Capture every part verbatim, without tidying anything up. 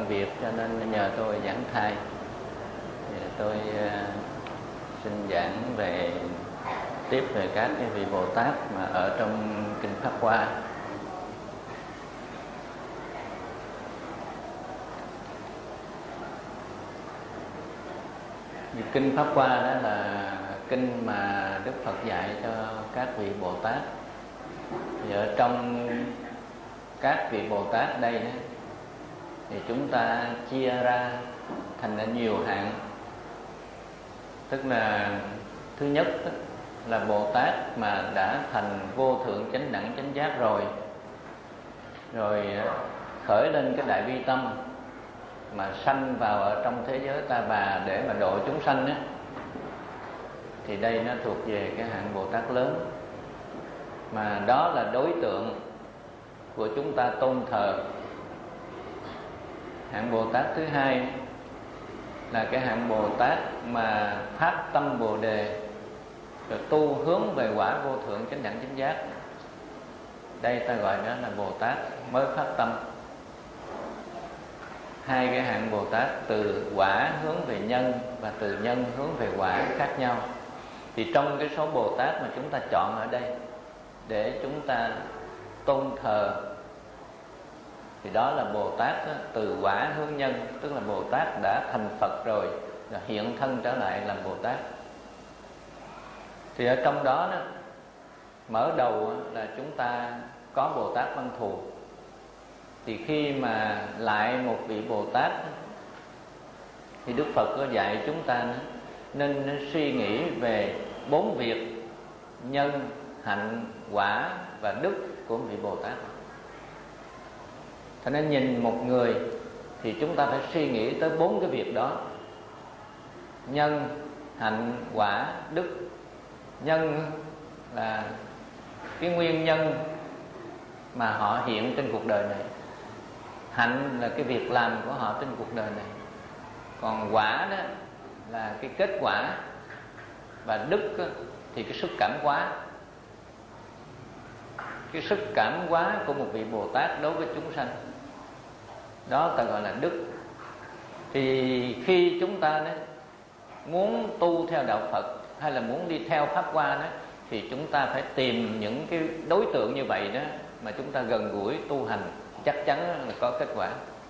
việc cho nên nhờ tôi giảng thai. Thì tôi uh, xin giảng về tiếp về các cái vị Bồ Tát mà ở trong kinh Pháp Hoa. Kinh Pháp Hoa đó là kinh mà Đức Phật dạy cho các vị Bồ Tát. Thì ở trong các vị Bồ Tát đây đó, thì chúng ta chia ra thành ra nhiều hạng. Tức là thứ nhất là Bồ Tát mà đã thành vô thượng chánh đẳng chánh giác rồi, rồi khởi lên cái đại bi tâm mà sanh vào ở trong thế giới ta bà để mà độ chúng sanh á, thì đây nó thuộc về cái hạng Bồ Tát lớn, mà đó là đối tượng của chúng ta tôn thờ. Hạng Bồ Tát thứ hai là cái hạng Bồ Tát mà phát tâm Bồ Đề rồi tu hướng về quả vô thượng chánh đẳng chánh giác. Đây ta gọi đó là Bồ Tát mới phát tâm. Hai cái hạng Bồ Tát từ quả hướng về nhân và từ nhân hướng về quả khác nhau. Thì trong cái số Bồ Tát mà chúng ta chọn ở đây để chúng ta tôn thờ, thì đó là Bồ Tát đó, từ quả hướng nhân, tức là Bồ Tát đã thành Phật rồi, rồi hiện thân trở lại làm Bồ Tát. Thì ở trong đó, đó mở đầu là chúng ta có Bồ Tát Văn Thù. Thì khi mà lại một vị Bồ Tát thì Đức Phật có dạy chúng ta nên suy nghĩ về bốn việc: nhân, hạnh, quả và đức của vị Bồ Tát. Cho nên nhìn một người thì chúng ta phải suy nghĩ tới bốn cái việc đó: nhân, hạnh, quả, đức. Nhân là cái nguyên nhân mà họ hiện trên cuộc đời này. Hạnh là cái việc làm của họ trên cuộc đời này. Còn quả đó là cái kết quả. Và đức thì cái sức cảm hóa. Cái sức cảm hóa của một vị Bồ Tát đối với chúng sanh, đó ta gọi là đức. Thì khi chúng ta đó muốn tu theo đạo Phật hay là muốn đi theo Pháp Hoa đó, thì chúng ta phải tìm những cái đối tượng như vậy đó mà chúng ta gần gũi tu hành, chắc chắn là có kết quả.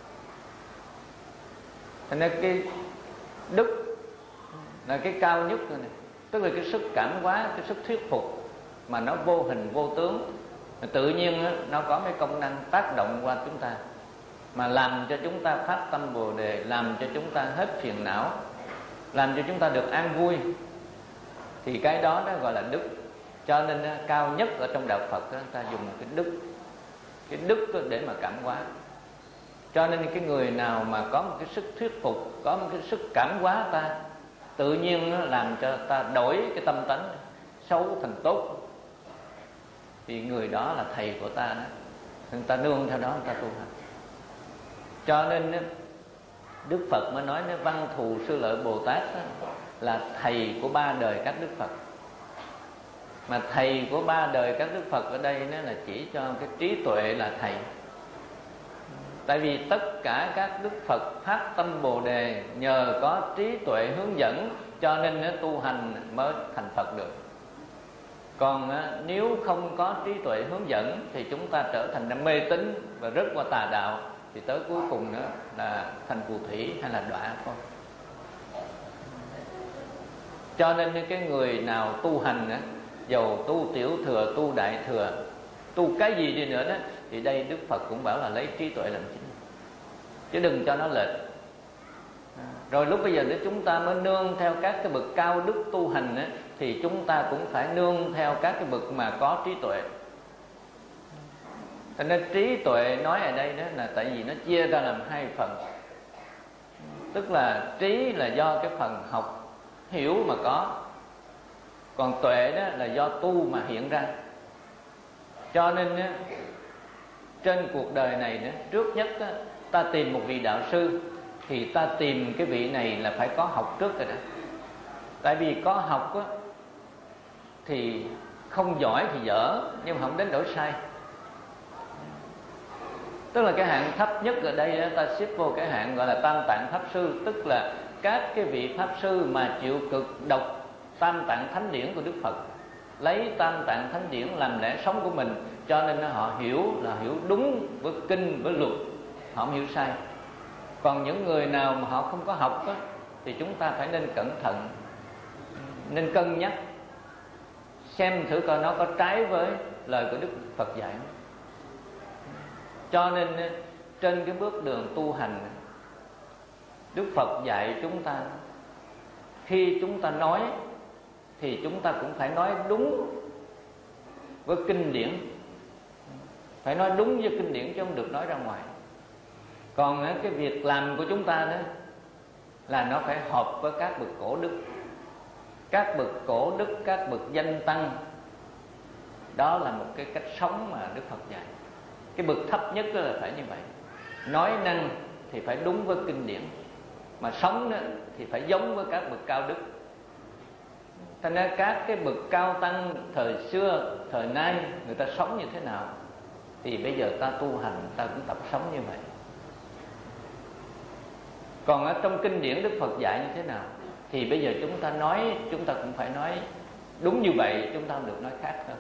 Cho nên cái đức là cái cao nhất rồi này. Tức là cái sức cảm hóa, cái sức thuyết phục mà nó vô hình vô tướng, tự nhiên nó có cái công năng tác động qua chúng ta, mà làm cho chúng ta phát tâm Bồ Đề, làm cho chúng ta hết phiền não, làm cho chúng ta được an vui. Thì cái đó nó gọi là đức. Cho nên cao nhất ở trong đạo Phật đó, ta dùng cái đức. Cái đức để mà cảm hóa. Cho nên cái người nào mà có một cái sức thuyết phục, có một cái sức cảm hóa ta, tự nhiên làm cho ta đổi cái tâm tánh xấu thành tốt, thì người đó là thầy của ta đó. Người ta nương theo đó người ta tu hành. Cho nên Đức Phật mới nói với Văn Thù Sư Lợi Bồ Tát đó, là thầy của ba đời các Đức Phật. Mà thầy của ba đời các Đức Phật ở đây nó là chỉ cho cái trí tuệ là thầy. Tại vì tất cả các Đức Phật phát tâm Bồ Đề nhờ có trí tuệ hướng dẫn, cho nên nó tu hành mới thành Phật được. Còn nếu không có trí tuệ hướng dẫn thì chúng ta trở thành mê tín và rớt qua tà đạo, thì tới cuối cùng nữa là thành phù thủy hay là đọa thôi. Cho nên cái người nào tu hành á, dầu tu tiểu thừa, tu đại thừa, tu cái gì đi nữa đó, thì đây Đức Phật cũng bảo là lấy trí tuệ làm chính, chứ đừng cho nó lệch. Rồi lúc bây giờ để chúng ta mới nương theo các cái bậc cao đức tu hành á, thì chúng ta cũng phải nương theo các cái bậc mà có trí tuệ. Cho nên trí tuệ nói ở đây đó là tại vì nó chia ra làm hai phần. Tức là trí là do cái phần học hiểu mà có, còn tuệ đó là do tu mà hiện ra. Cho nên á, trên cuộc đời này đó, trước nhất á, ta tìm một vị đạo sư, thì ta tìm cái vị này là phải có học trước rồi đó. Tại vì có học á, thì không giỏi thì dở, nhưng mà không đến đổi sai. Tức là cái hạng thấp nhất ở đây đó, ta xếp vô cái hạng gọi là Tam Tạng Pháp Sư. Tức là các cái vị Pháp Sư mà chịu cực đọc Tam Tạng Thánh Điển của Đức Phật, lấy Tam Tạng Thánh Điển làm lẽ sống của mình, cho nên họ hiểu là hiểu đúng với kinh, với luật, họ không hiểu sai. Còn những người nào mà họ không có học đó, thì chúng ta phải nên cẩn thận, nên cân nhắc xem thử coi nó có trái với lời của Đức Phật dạy. Cho nên trên cái bước đường tu hành, Đức Phật dạy chúng ta, khi chúng ta nói thì chúng ta cũng phải nói đúng với kinh điển, phải nói đúng với kinh điển chứ không được nói ra ngoài. Còn cái việc làm của chúng ta đó là nó phải hợp với các bậc cổ đức, các bậc cổ đức, các bậc danh tăng. Đó là một cái cách sống mà Đức Phật dạy. Cái bậc thấp nhất là phải như vậy. Nói năng thì phải đúng với kinh điển, mà sống đó thì phải giống với các bậc cao đức. Thành ra các cái bậc cao tăng thời xưa, thời nay người ta sống như thế nào thì bây giờ ta tu hành ta cũng tập sống như vậy. Còn ở trong kinh điển Đức Phật dạy như thế nào thì bây giờ chúng ta nói, chúng ta cũng phải nói đúng như vậy, chúng ta không được nói khác hơn.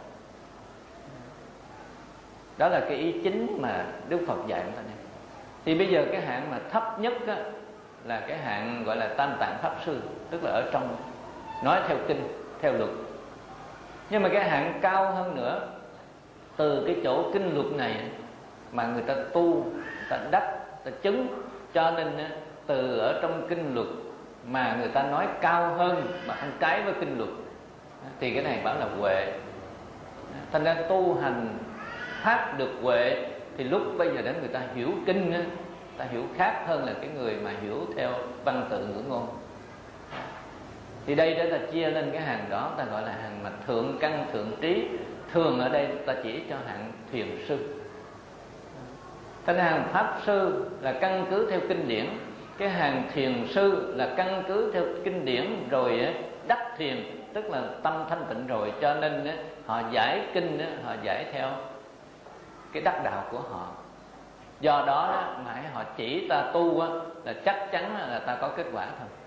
Đó là cái ý chính mà Đức Phật dạy chúng ta này. Thì bây giờ cái hạng mà thấp nhất á, là cái hạng gọi là Tam Tạng Pháp Sư, tức là ở trong nói theo kinh, theo luật. Nhưng mà cái hạng cao hơn nữa, từ cái chỗ kinh luật này mà người ta tu, người ta đắc, người ta chứng, cho nên từ ở trong kinh luật mà người ta nói cao hơn mà không trái với kinh luật, thì cái này bảo là huệ. Thành ra tu hành phát được huệ thì lúc bây giờ đến người ta hiểu kinh á, ta hiểu khác hơn là cái người mà hiểu theo văn tự ngữ ngôn. Thì đây đó ta chia lên cái hàng đó, ta gọi là hàng mà thượng căn thượng trí. Thường ở đây ta chỉ cho hạng thiền sư. Thành hàng pháp sư là căn cứ theo kinh điển, cái hàng thiền sư là căn cứ theo kinh điển rồi đắc thiền, tức là tâm thanh tịnh rồi, cho nên họ giải kinh, họ giải theo cái đắc đạo của họ. Do đó mà họ chỉ ta tu là chắc chắn là ta có kết quả thôi.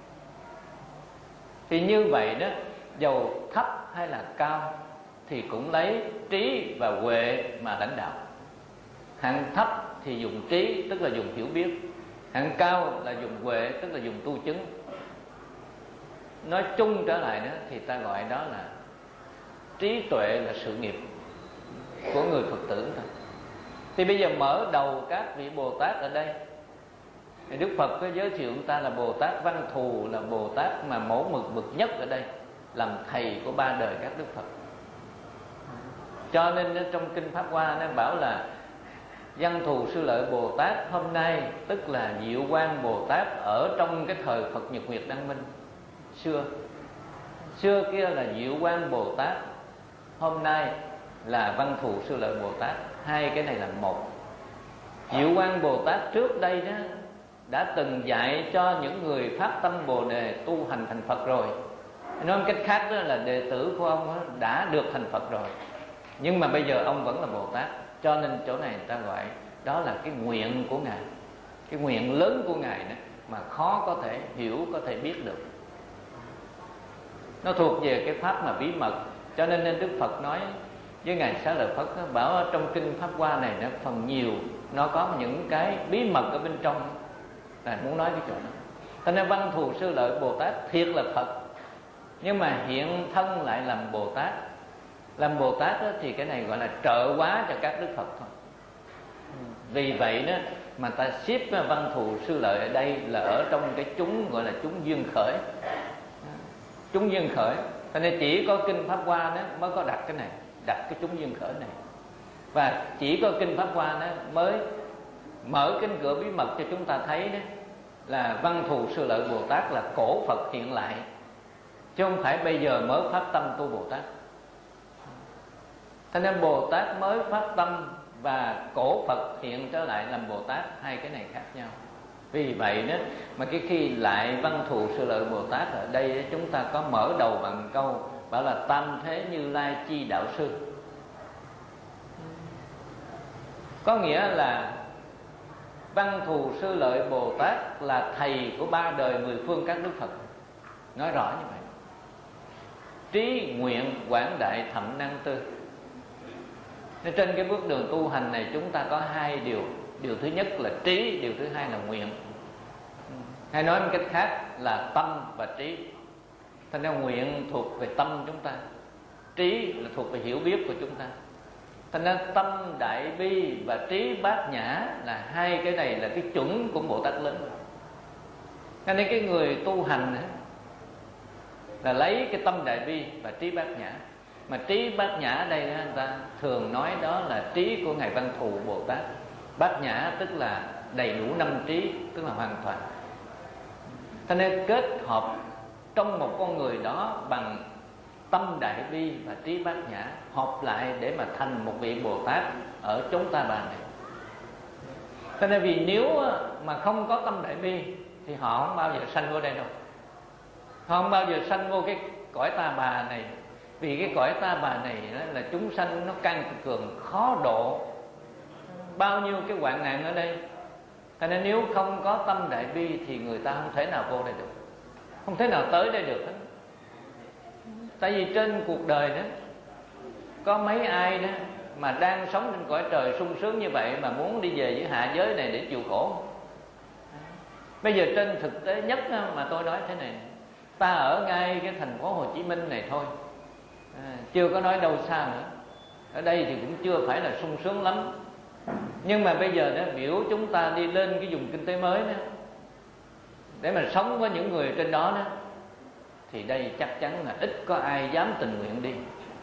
Thì như vậy đó, dầu thấp hay là cao thì cũng lấy trí và huệ mà lãnh đạo. Hạng thấp thì dùng trí, tức là dùng hiểu biết. Hạng cao là dùng huệ, tức là dùng tu chứng. Nói chung trở lại đó thì ta gọi đó là trí tuệ là sự nghiệp của người Phật tử thôi. Thì bây giờ mở đầu các vị Bồ Tát ở đây, Đức Phật có giới thiệu chúng ta là Bồ Tát Văn Thù, là Bồ Tát mà mẫu mực bậc nhất ở đây, làm thầy của ba đời các Đức Phật. Cho nên trong Kinh Pháp Hoa nó bảo là Văn Thù Sư Lợi Bồ Tát hôm nay, tức là Diệu Quang Bồ Tát ở trong cái thời Phật Nhật Nguyệt Đăng Minh. Xưa Xưa kia là Diệu Quang Bồ Tát, hôm nay là Văn Thù Sư Lợi Bồ Tát. Hai cái này là một. Diệu Quang Bồ Tát trước đây đó đã từng dạy cho những người phát tâm Bồ Đề tu hành thành Phật rồi. Nói một cách khác đó là đệ tử của ông đã được thành Phật rồi, nhưng mà bây giờ ông vẫn là Bồ Tát. Cho nên chỗ này người ta gọi đó là cái nguyện của Ngài, cái nguyện lớn của Ngài đó, mà khó có thể hiểu, có thể biết được. Nó thuộc về cái pháp mà bí mật. Cho nên nên Đức Phật nói với Ngài Xá Lợi Phất, bảo ở trong Kinh Pháp Hoa này nó phần nhiều nó có những cái bí mật ở bên trong, là muốn nói cái chỗ đó. Cho nên Văn Thù Sư Lợi Bồ Tát thiệt là Phật, nhưng mà hiện thân lại làm Bồ Tát. Làm Bồ Tát đó, thì cái này gọi là trợ hóa cho các Đức Phật thôi. Vì vậy đó mà ta xếp Văn Thù Sư Lợi ở đây là ở trong cái chúng gọi là chúng duyên khởi. Chúng duyên khởi. Cho nên chỉ có Kinh Pháp Hoa đó mới có đặt cái này, đặt cái chúng duyên khởi này. Và chỉ có Kinh Pháp Hoa đó mới mở cánh cửa bí mật cho chúng ta thấy đó là Văn Thù Sư Lợi Bồ Tát là cổ Phật hiện lại, chứ không phải bây giờ mới phát tâm tu Bồ Tát. Cho nên Bồ Tát mới phát tâm và cổ Phật hiện trở lại làm Bồ Tát, hai cái này khác nhau. Vì vậy đó mà cái khi lại Văn Thù Sư Lợi Bồ Tát ở đây chúng ta có mở đầu bằng câu bảo là Tam Thế Như Lai Chi Đạo Sư. Có nghĩa là Văn Thù Sư Lợi Bồ Tát là thầy của ba đời mười phương các đức Phật, nói rõ như vậy. Trí nguyện quảng đại thậm năng tư. Nên trên cái bước đường tu hành này chúng ta có hai điều. Điều thứ nhất là trí, điều thứ hai là nguyện. Hay nói một cách khác là tâm và trí. Thành ra nguyện thuộc về tâm chúng ta, trí là thuộc về hiểu biết của chúng ta. Thành ra tâm đại bi và trí bát nhã là hai cái này là cái chuẩn của Bồ Tát lớn. Cho nên cái người tu hành là lấy cái tâm đại bi và trí bát nhã. Mà trí bát nhã ở đây người ta thường nói đó là trí của Ngài Văn Thù Bồ Tát. Bát nhã tức là đầy đủ năm trí, tức là hoàn toàn. Cho nên kết hợp trong một con người đó bằng tâm đại bi và trí bát nhã, hợp lại để mà thành một vị Bồ Tát ở chốn ta bà này. Cho nên vì nếu mà không có tâm đại bi thì họ không bao giờ sanh vô đây đâu. Họ không bao giờ sanh vô cái cõi ta bà này. Vì cái cõi ta bà này là chúng sanh nó căng cường, khó độ, bao nhiêu cái hoạn nạn ở đây. Cho nên nếu không có tâm đại bi thì người ta không thể nào vô đây được, không thể nào tới đây được hết. Tại vì trên cuộc đời đó có mấy ai đó mà đang sống trên cõi trời sung sướng như vậy mà muốn đi về với hạ giới này để chịu khổ. Bây giờ trên thực tế nhất mà tôi nói thế này, ta ở ngay cái thành phố Hồ Chí Minh này thôi, à, chưa có nói đâu xa nữa. Ở đây thì cũng chưa phải là sung sướng lắm. Nhưng mà bây giờ đó biểu chúng ta đi lên cái vùng kinh tế mới đó để mà sống với những người trên đó đó, thì đây chắc chắn là ít có ai dám tình nguyện đi.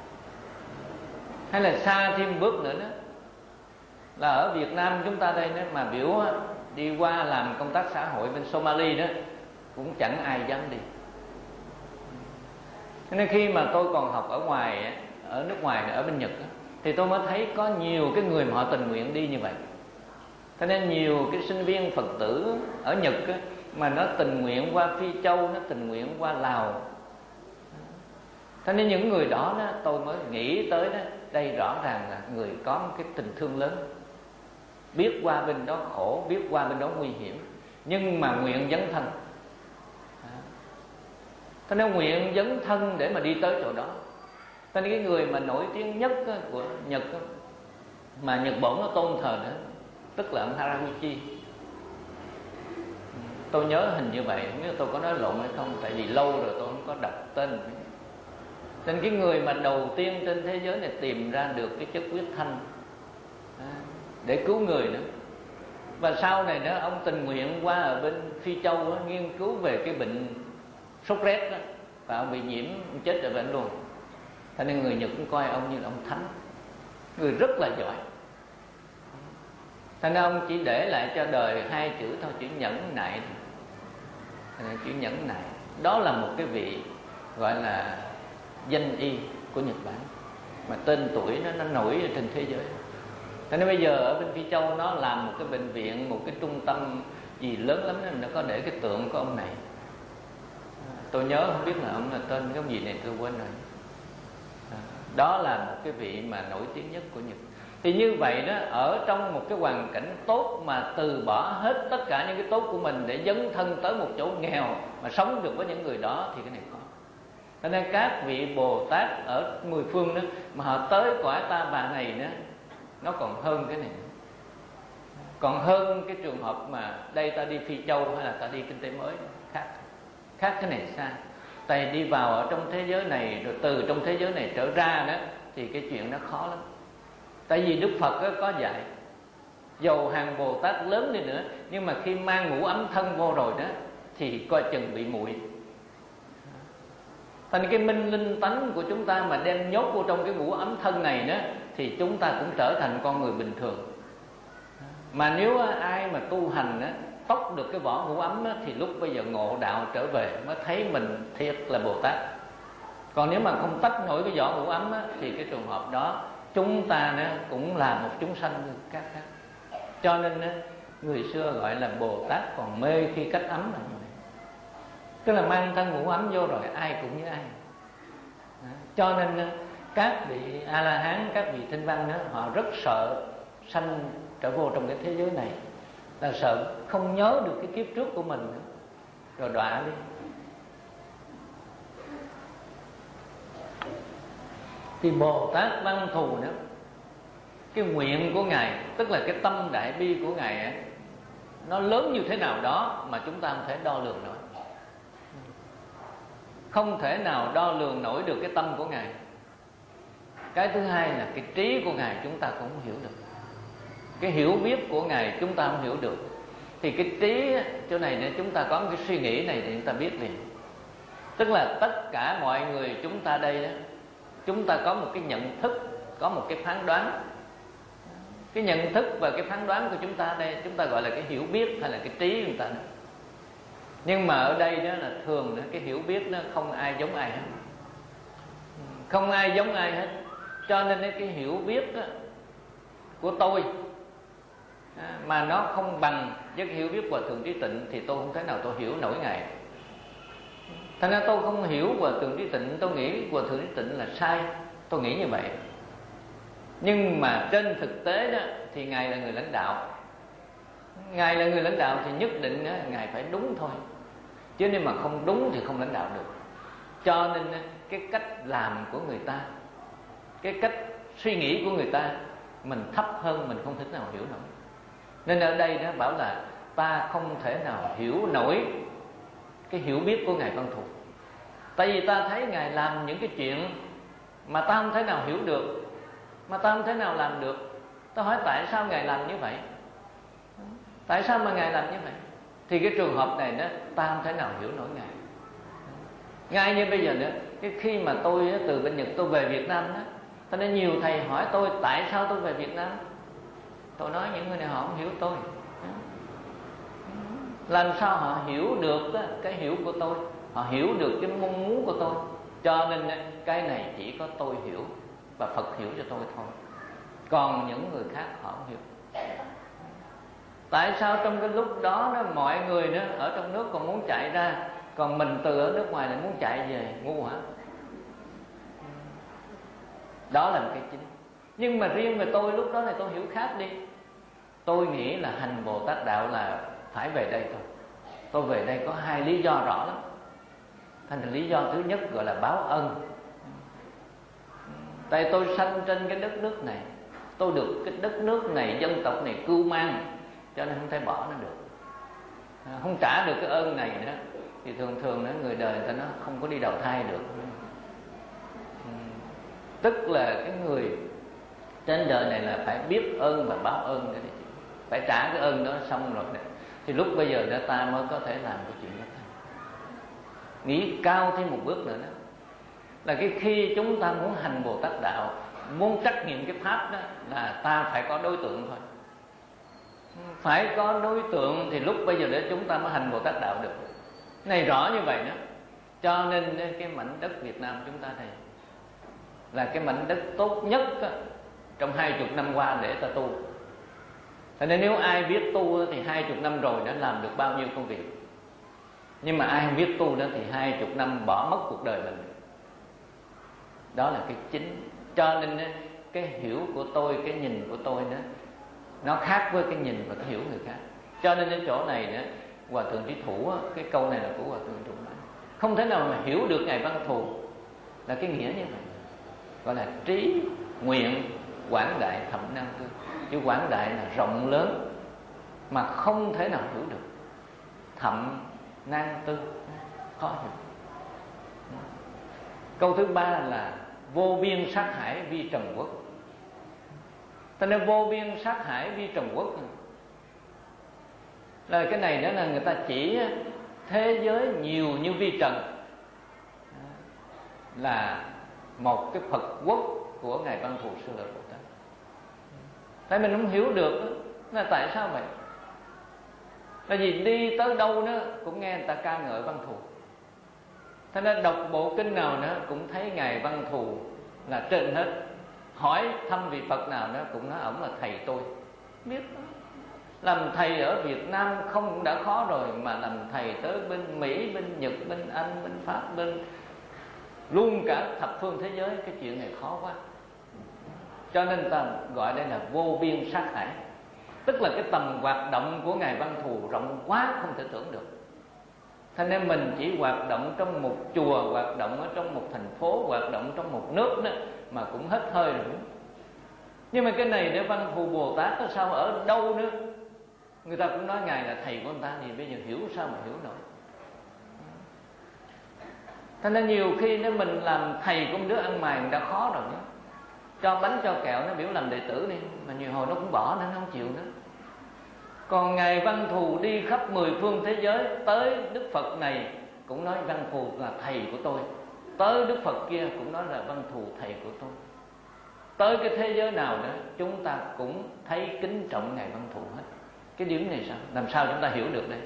Hay là xa thêm bước nữa đó là ở Việt Nam chúng ta đây đó, mà biểu đi qua làm công tác xã hội bên Somali đó cũng chẳng ai dám đi. Cho nên khi mà tôi còn học ở ngoài, ở nước ngoài, ở bên Nhật đó, thì tôi mới thấy có nhiều cái người mà họ tình nguyện đi như vậy. Cho nên nhiều cái sinh viên Phật tử ở Nhật đó, mà nó tình nguyện qua Phi Châu, nó tình nguyện qua Lào. Cho nên những người đó, đó tôi mới nghĩ tới đó, đây rõ ràng là người có một cái tình thương lớn, biết qua bên đó khổ, biết qua bên đó nguy hiểm, nhưng mà nguyện dấn thân. Cho nên nguyện dấn thân để mà đi tới chỗ đó. Cho nên cái người mà nổi tiếng nhất của Nhật mà Nhật Bổn nó tôn thờ nữa, tức là ông Haraguchi. Tôi nhớ hình như vậy, không biết tôi có nói lộn hay không, tại vì lâu rồi tôi không có đọc tên. Nên cái người mà đầu tiên trên thế giới này tìm ra được cái chất huyết thanh để cứu người nữa. Và sau này nữa ông tình nguyện qua ở bên Phi Châu đó, nghiên cứu về cái bệnh sốt rét đó, và ông bị nhiễm, ông chết ở bên luôn. Cho nên người Nhật cũng coi ông như là ông thánh, người rất là giỏi. Cho nên ông chỉ để lại cho đời hai chữ thôi, chữ nhẫn nại. Chữ nhẫn nại đó là một cái vị gọi là danh y của Nhật Bản, mà tên tuổi nó, nó nổi ở trên thế giới. Cho nên bây giờ ở bên Phi Châu nó làm một cái bệnh viện, một cái trung tâm gì lớn lắm đó, nó có để cái tượng của ông này. Tôi nhớ không biết là ông là tên cái gì này tôi quên rồi. Đó là một cái vị mà nổi tiếng nhất của Nhật. Thì như vậy đó, ở trong một cái hoàn cảnh tốt mà từ bỏ hết tất cả những cái tốt của mình để dấn thân tới một chỗ nghèo mà sống được với những người đó, thì cái này có. Cho nên các vị Bồ Tát ở mười phương đó mà họ tới cõi ta bà này đó, nó còn hơn cái này, còn hơn cái trường hợp mà đây ta đi Phi Châu hay là ta đi kinh tế mới, khác khác cái này xa. Tại đi vào ở trong thế giới này rồi từ trong thế giới này trở ra đó thì cái chuyện nó khó lắm. Tại vì Đức Phật đó có dạy, dầu hàng Bồ Tát lớn đi nữa, nhưng mà khi mang ngũ ấm thân vô rồi đó thì coi chừng bị muội. Thành cái minh linh tánh của chúng ta mà đem nhốt vô trong cái ngũ ấm thân này đó, thì chúng ta cũng trở thành con người bình thường. Mà nếu ai mà tu hành đó, tóc được cái vỏ ngũ ấm đó, thì lúc bây giờ ngộ đạo trở về mới thấy mình thiệt là Bồ Tát. Còn nếu mà không tách nổi cái vỏ ngũ ấm đó, thì cái trường hợp đó chúng ta đó cũng là một chúng sanh khác khác. Cho nên đó, người xưa gọi là Bồ Tát còn mê khi cách ấm là như vậy. Tức là mang thân ngũ ấm vô rồi ai cũng như ai. Cho nên các vị A-la-hán, các vị Thanh văn đó, họ rất sợ sanh trở vô trong cái thế giới này. là sợ không nhớ được cái kiếp trước của mình nữa, rồi đọa đi. Thì Bồ Tát Văn Thù đó, cái nguyện của Ngài, tức là cái tâm đại bi của Ngài ấy, nó lớn như thế nào đó mà chúng ta không thể đo lường nổi. Không thể nào đo lường nổi được cái tâm của Ngài. Cái thứ hai là cái trí của Ngài chúng ta cũng không hiểu được. Cái hiểu biết của Ngài chúng ta không hiểu được. Thì cái trí chỗ này này, chúng ta có một cái suy nghĩ này thì chúng ta biết liền. Tức là tất cả mọi người chúng ta đây đó, chúng ta có một cái nhận thức, có một cái phán đoán. Cái nhận thức và cái phán đoán của chúng ta đây, chúng ta gọi là cái hiểu biết hay là cái trí của chúng ta đó. Nhưng mà ở đây đó là thường đó, cái hiểu biết nó không ai giống ai hết. Không ai giống ai hết. Cho nên cái hiểu biết đó, của tôi mà nó không bằng với cái hiểu biết của Thượng Trí Tịnh, thì tôi không thể nào tôi hiểu nổi Ngài. Thành ra tôi không hiểu Hòa Thượng Trí Tịnh, tôi nghĩ Hòa Thượng Trí Tịnh là sai, tôi nghĩ như vậy. Nhưng mà trên thực tế đó thì Ngài là người lãnh đạo. Ngài là người lãnh đạo thì nhất định đó, Ngài phải đúng thôi. Chứ nếu mà không đúng thì không lãnh đạo được. Cho nên cái cách làm của người ta, cái cách suy nghĩ của người ta, mình thấp hơn, mình không thể nào hiểu nổi. Nên ở đây nó bảo là ta không thể nào hiểu nổi cái hiểu biết của Ngài Văn Thù. Tại vì ta thấy Ngài làm những cái chuyện mà ta không thể nào hiểu được, mà ta không thể nào làm được. Ta hỏi tại sao Ngài làm như vậy? Tại sao mà Ngài làm như vậy? Thì cái trường hợp này đó, ta không thể nào hiểu nổi Ngài. Ngay như bây giờ nữa, cái khi mà tôi từ bên Nhật tôi về Việt Nam đó, cho nên nhiều thầy hỏi tôi tại sao tôi về Việt Nam. Tôi nói những người này họ không hiểu tôi. Làm sao họ hiểu được cái hiểu của tôi, họ hiểu được cái mong muốn của tôi. Cho nên cái này chỉ có tôi hiểu và Phật hiểu cho tôi thôi. Còn những người khác họ không hiểu. Tại sao trong cái lúc đó, đó mọi người đó ở trong nước còn muốn chạy ra, còn mình từ ở nước ngoài lại muốn chạy về? Ngu hả? Đó là một cái chính. Nhưng mà riêng về tôi lúc đó thì tôi hiểu khác đi. Tôi nghĩ là hành Bồ Tát Đạo là phải về đây thôi. Tôi về đây có hai lý do rõ lắm. Thành ra lý do thứ nhất gọi là báo ân. Tại tôi sanh trên cái đất nước này, tôi được cái đất nước này, dân tộc này cưu mang, cho nên không thể bỏ nó được. Không trả được cái ơn này nữa thì thường thường đó, người đời người ta nó không có đi đầu thai được. Tức là cái người trên đời này là phải biết ơn và báo ơn, phải trả cái ơn đó xong rồi này, thì lúc bây giờ đó ta mới có thể làm cái chuyện đó. Nghĩ cao thêm một bước nữa đó là cái khi chúng ta muốn hành Bồ Tát Đạo, muốn trắc nghiệm cái pháp đó, là ta phải có đối tượng thôi. Phải có đối tượng thì lúc bây giờ để chúng ta mới hành Bồ Tát Đạo được. Này rõ như vậy đó. Cho nên cái mảnh đất Việt Nam chúng ta này là cái mảnh đất tốt nhất đó, trong hai chục năm qua để ta tu. Thế nên nếu ai biết tu thì hai chục năm rồi đã làm được bao nhiêu công việc. Nhưng mà ai không biết tu đó thì hai chục năm bỏ mất cuộc đời mình. Đó là cái chính. Cho nên cái hiểu của tôi, cái nhìn của tôi đó, nó khác với cái nhìn và cái hiểu người khác. Cho nên cái chỗ này đó, Hòa Thượng Trí Thủ, cái câu này là của Hòa Thượng Trí Thủ. Không thể nào mà hiểu được Ngài Văn Thù là cái nghĩa như vậy. Gọi là trí nguyện quảng đại thậm năng tư. Chứ quảng đại là rộng lớn mà không thể nào hiểu được. Thậm năng tư khó hiểu. Câu thứ ba là vô biên sát hải vi trần quốc. Cho nên vô biên sát hải vi trần quốc là cái này đó là người ta chỉ thế giới nhiều như vi trần là một cái Phật quốc của Ngài Văn Thù Sư Lợi Bồ Tát. Tại mình không hiểu được là tại sao vậy. Là vì đi tới đâu đó cũng nghe người ta ca ngợi Văn Thù. Thế nên đọc bộ kinh nào nữa cũng thấy Ngài Văn Thù là trên hết. Hỏi thăm vị Phật nào đó cũng nói ổng là thầy tôi. Biết đó. Làm thầy ở Việt Nam không cũng đã khó rồi, mà làm thầy tới bên Mỹ, bên Nhật, bên Anh, bên Pháp, bên luôn cả thập phương thế giới, cái chuyện này khó quá. Cho nên ta gọi đây là vô biên sát hải. Tức là cái tầm hoạt động của Ngài Văn Thù rộng quá không thể tưởng được. Thành nên mình chỉ hoạt động trong một chùa, hoạt động ở trong một thành phố, hoạt động trong một nước đó mà cũng hết hơi rồi. Nhưng mà cái này để Văn Thù Bồ Tát nó sao ở đâu nữa? Người ta cũng nói Ngài là thầy của người ta, thì bây giờ hiểu sao mà hiểu nổi. Thế nên nhiều khi nếu mình làm thầy của một đứa ăn mày đã khó rồi nhé. Cho bánh cho kẹo nó biểu làm đệ tử đi, mà nhiều hồi nó cũng bỏ nữa, nó không chịu nữa. Còn Ngài Văn Thù đi khắp mười phương thế giới, tới Đức Phật này cũng nói Văn Thù là thầy của tôi, tới Đức Phật kia cũng nói là Văn Thù thầy của tôi. Tới cái thế giới nào đó chúng ta cũng thấy kính trọng Ngài Văn Thù hết. Cái điểm này sao? Làm sao chúng ta hiểu được đây?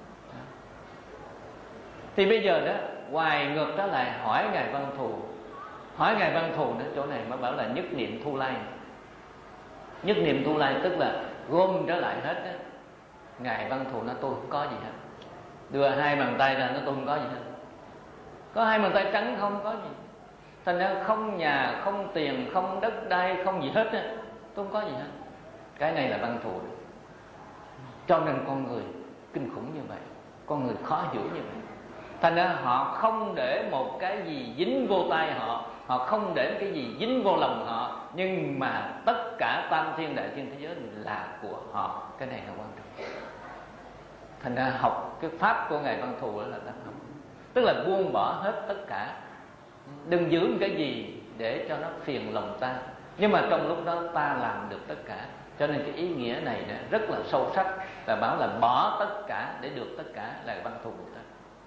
Thì bây giờ đó, hoài ngược trở lại hỏi Ngài Văn Thù. Hỏi Ngài Văn Thù đó, chỗ này mới bảo là nhất niệm Thu Lai. Nhất niệm Thu Lai tức là gom trở lại hết đó. Ngài Văn Thù nói tôi không có gì hết. Đưa hai bàn tay ra nói tôi không có gì hết. Có hai bàn tay trắng không có gì. Thành ra không nhà, không tiền, không đất đai, không gì hết đó. Tôi không có gì hết. Cái này là Văn Thù. Cho nên con người kinh khủng như vậy, con người khó hiểu như vậy. Thành ra họ không để một cái gì dính vô tay họ, họ không để cái gì dính vô lòng họ, nhưng mà tất cả tam thiên đại thiên thế giới là của họ. Cái này là quan trọng. Thành ra học cái pháp của Ngài Văn Thù đó là đang học, tức là buông bỏ hết tất cả, đừng giữ cái gì để cho nó phiền lòng ta, nhưng mà trong lúc đó ta làm được tất cả. Cho nên cái ý nghĩa này rất là sâu sắc, là bảo là bỏ tất cả để được tất cả là Văn Thù Bồ Tát.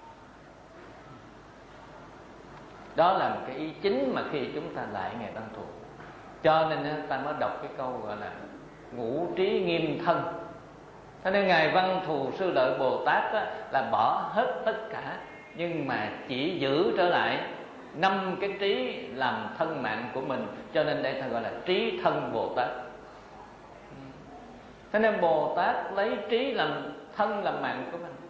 Đó là một cái ý chính mà khi chúng ta lại Ngài Văn Thù. Cho nên ta mới đọc cái câu gọi là ngũ trí nghiêm thân. Cho nên Ngài Văn Thù Sư Lợi Bồ Tát đó, là bỏ hết tất cả, nhưng mà chỉ giữ trở lại năm cái trí làm thân mạng của mình. Cho nên đây ta gọi là trí thân Bồ Tát. Cho nên Bồ Tát lấy trí làm thân làm mạng của mình.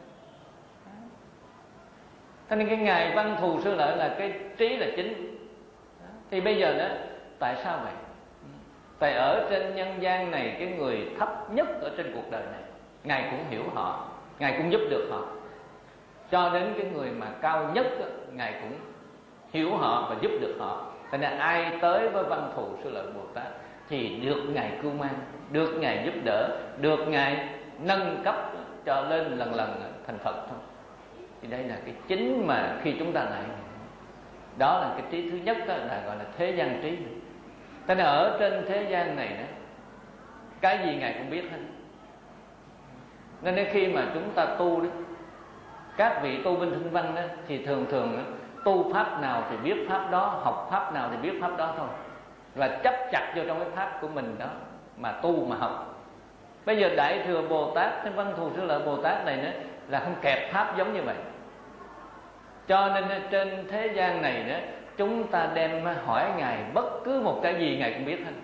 Cho nên cái Ngài Văn Thù Sư Lợi là cái trí là chính. Thì bây giờ đó, tại sao vậy? Tại ở trên nhân gian này, cái người thấp nhất ở trên cuộc đời này, Ngài cũng hiểu họ, Ngài cũng giúp được họ. Cho đến cái người mà cao nhất, Ngài cũng hiểu họ và giúp được họ. Cho nên ai tới với Văn Thù Sư Lợi Bồ Tát thì được Ngài cưu mang, được Ngài giúp đỡ, được Ngài nâng cấp cho lên lần lần thành Phật thôi. Thì đây là cái chính mà khi chúng ta lại, đó là cái trí thứ nhất đó, là gọi là thế gian trí. Thế nên ở trên thế gian này đó, cái gì Ngài cũng biết hết. Nên đến khi mà chúng ta tu đó, các vị tu bên Thinh Văn đó, thì thường thường đó, tu pháp nào thì biết pháp đó, học pháp nào thì biết pháp đó thôi, và chấp chặt vô trong cái pháp của mình đó mà tu mà học. Bây giờ Đại Thừa Bồ Tát, Thế Văn Thù Sư Lợi Bồ Tát này đó, là không kẹp pháp giống như vậy. Cho nên trên thế gian này đó, chúng ta đem hỏi Ngài bất cứ một cái gì Ngài cũng biết hết.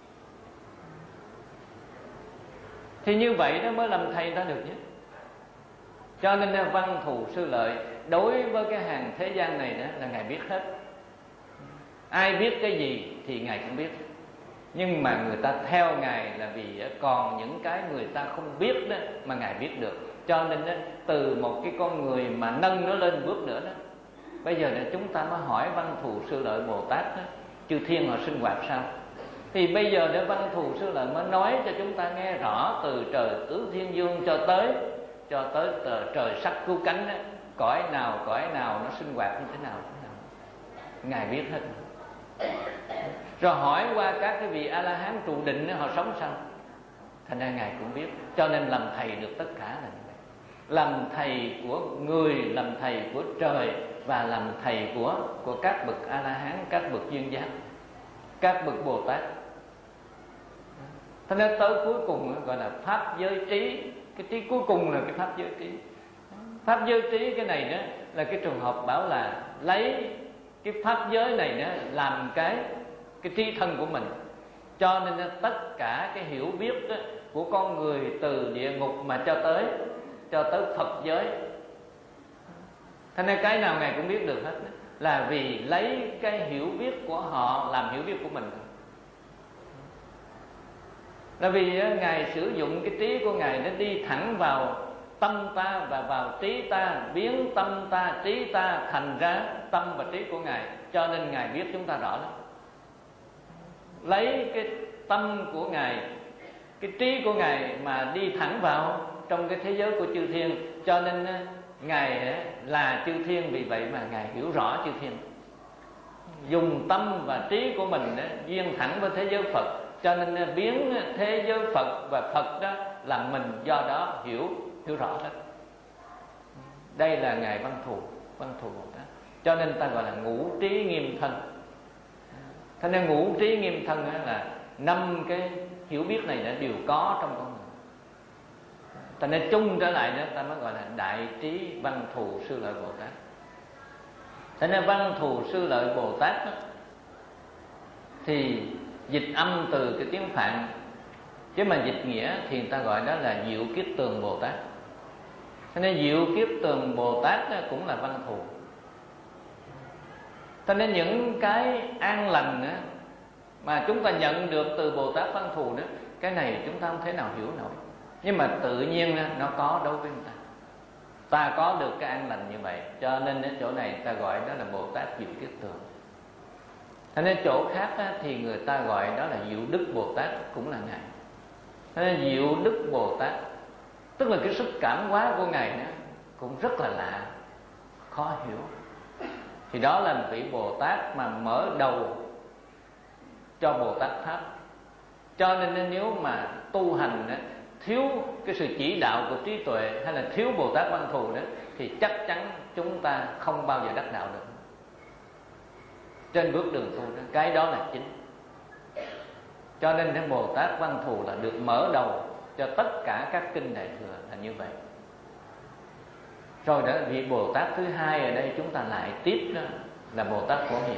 Thì như vậy đó mới làm thầy ta được chứ. Cho nên Văn Thù Sư Lợi đối với cái hàng thế gian này đó là Ngài biết hết. Ai biết cái gì thì Ngài cũng biết. Nhưng mà người ta theo Ngài là vì còn những cái người ta không biết đó mà Ngài biết được. Cho nên đó, từ một cái con người mà nâng nó lên bước nữa đó, bây giờ là chúng ta mới hỏi Văn Thù Sư Lợi Bồ Tát đó, chư thiên họ sinh hoạt sao? Thì bây giờ để Văn Thù Sư Lợi mới nói cho chúng ta nghe rõ từ trời Tứ Thiên Dương cho tới cho tới trời sắc cứu cánh đó, cõi nào cõi nào nó sinh hoạt như thế nào, thế nào. Ngài biết hết. Rồi hỏi qua các cái vị A-la-hán trụ định đó, họ sống sao? Thành ra Ngài cũng biết. Cho nên làm thầy được tất cả là như vậy. Làm thầy của người, làm thầy của trời, và làm thầy của của các bậc A-la-hán, các bậc duyên giác, các bậc Bồ Tát. Thế nên tới cuối cùng gọi là pháp giới trí. Cái trí cuối cùng là cái pháp giới trí. Pháp giới trí cái này đó là cái trường hợp bảo là lấy cái pháp giới này đó làm cái cái trí thân của mình. Cho nên tất cả cái hiểu biết đó, của con người từ địa ngục mà cho tới cho tới Phật giới, thế nên cái nào Ngài cũng biết được hết đó, là vì lấy cái hiểu biết của họ làm hiểu biết của mình. Là vì Ngài sử dụng cái trí của Ngài để đi thẳng vào tâm ta và vào trí ta, biến tâm ta, trí ta thành ra tâm và trí của Ngài. Cho nên Ngài biết chúng ta rõ lắm. Lấy cái tâm của Ngài, cái trí của Ngài mà đi thẳng vào trong cái thế giới của chư thiên. Cho nên Ngài là chư thiên, vì vậy mà Ngài hiểu rõ chư thiên. Dùng tâm và trí của mình duyên thẳng với thế giới Phật, cho nên biến thế giới Phật và Phật đó là mình, do đó hiểu hiểu rõ hết. Đây là Ngài Văn Thù, Văn Thù Bồ Tát. Cho nên ta gọi là ngũ trí nghiêm thân. Thế nên ngũ trí nghiêm thân là năm cái hiểu biết này đã đều có trong con người. Ta nên chung trở lại đó, ta mới gọi là đại trí Văn Thù Sư Lợi Bồ Tát. Thế nên Văn Thù Sư Lợi Bồ Tát đó, thì dịch âm từ cái tiếng Phạn, chứ mà dịch nghĩa thì người ta gọi đó là Diệu Kiết Tường Bồ Tát. Thế nên Diệu Kiết Tường Bồ Tát đó cũng là Văn Thù. Cho nên những cái an lành đó, mà chúng ta nhận được từ Bồ Tát Văn Thù đó, cái này chúng ta không thể nào hiểu nổi. Nhưng mà tự nhiên nó có đối với người ta. Ta có được cái an lành như vậy, cho nên đến chỗ này ta gọi đó là Bồ Tát Diệu Kiết Tường. Thế nên chỗ khác á, thì người ta gọi đó là Diệu Đức Bồ Tát, cũng là Ngài. Thế nên Diệu Đức Bồ Tát, tức là cái sức cảm hóa của Ngài đó, cũng rất là lạ, khó hiểu. Thì đó là một vị Bồ Tát mà mở đầu cho Bồ Tát Pháp. Cho nên nếu mà tu hành đó, thiếu cái sự chỉ đạo của trí tuệ, hay là thiếu Bồ Tát Văn Thù đó, thì chắc chắn chúng ta không bao giờ đắc đạo được trên bước đường tu đó. Cái đó là chính. Cho nên cái Bồ Tát Văn Thù là được mở đầu cho tất cả các kinh Đại Thừa là như vậy. Rồi đó, vị Bồ Tát thứ hai ở đây chúng ta lại tiếp đó là Bồ Tát Phổ Hiền.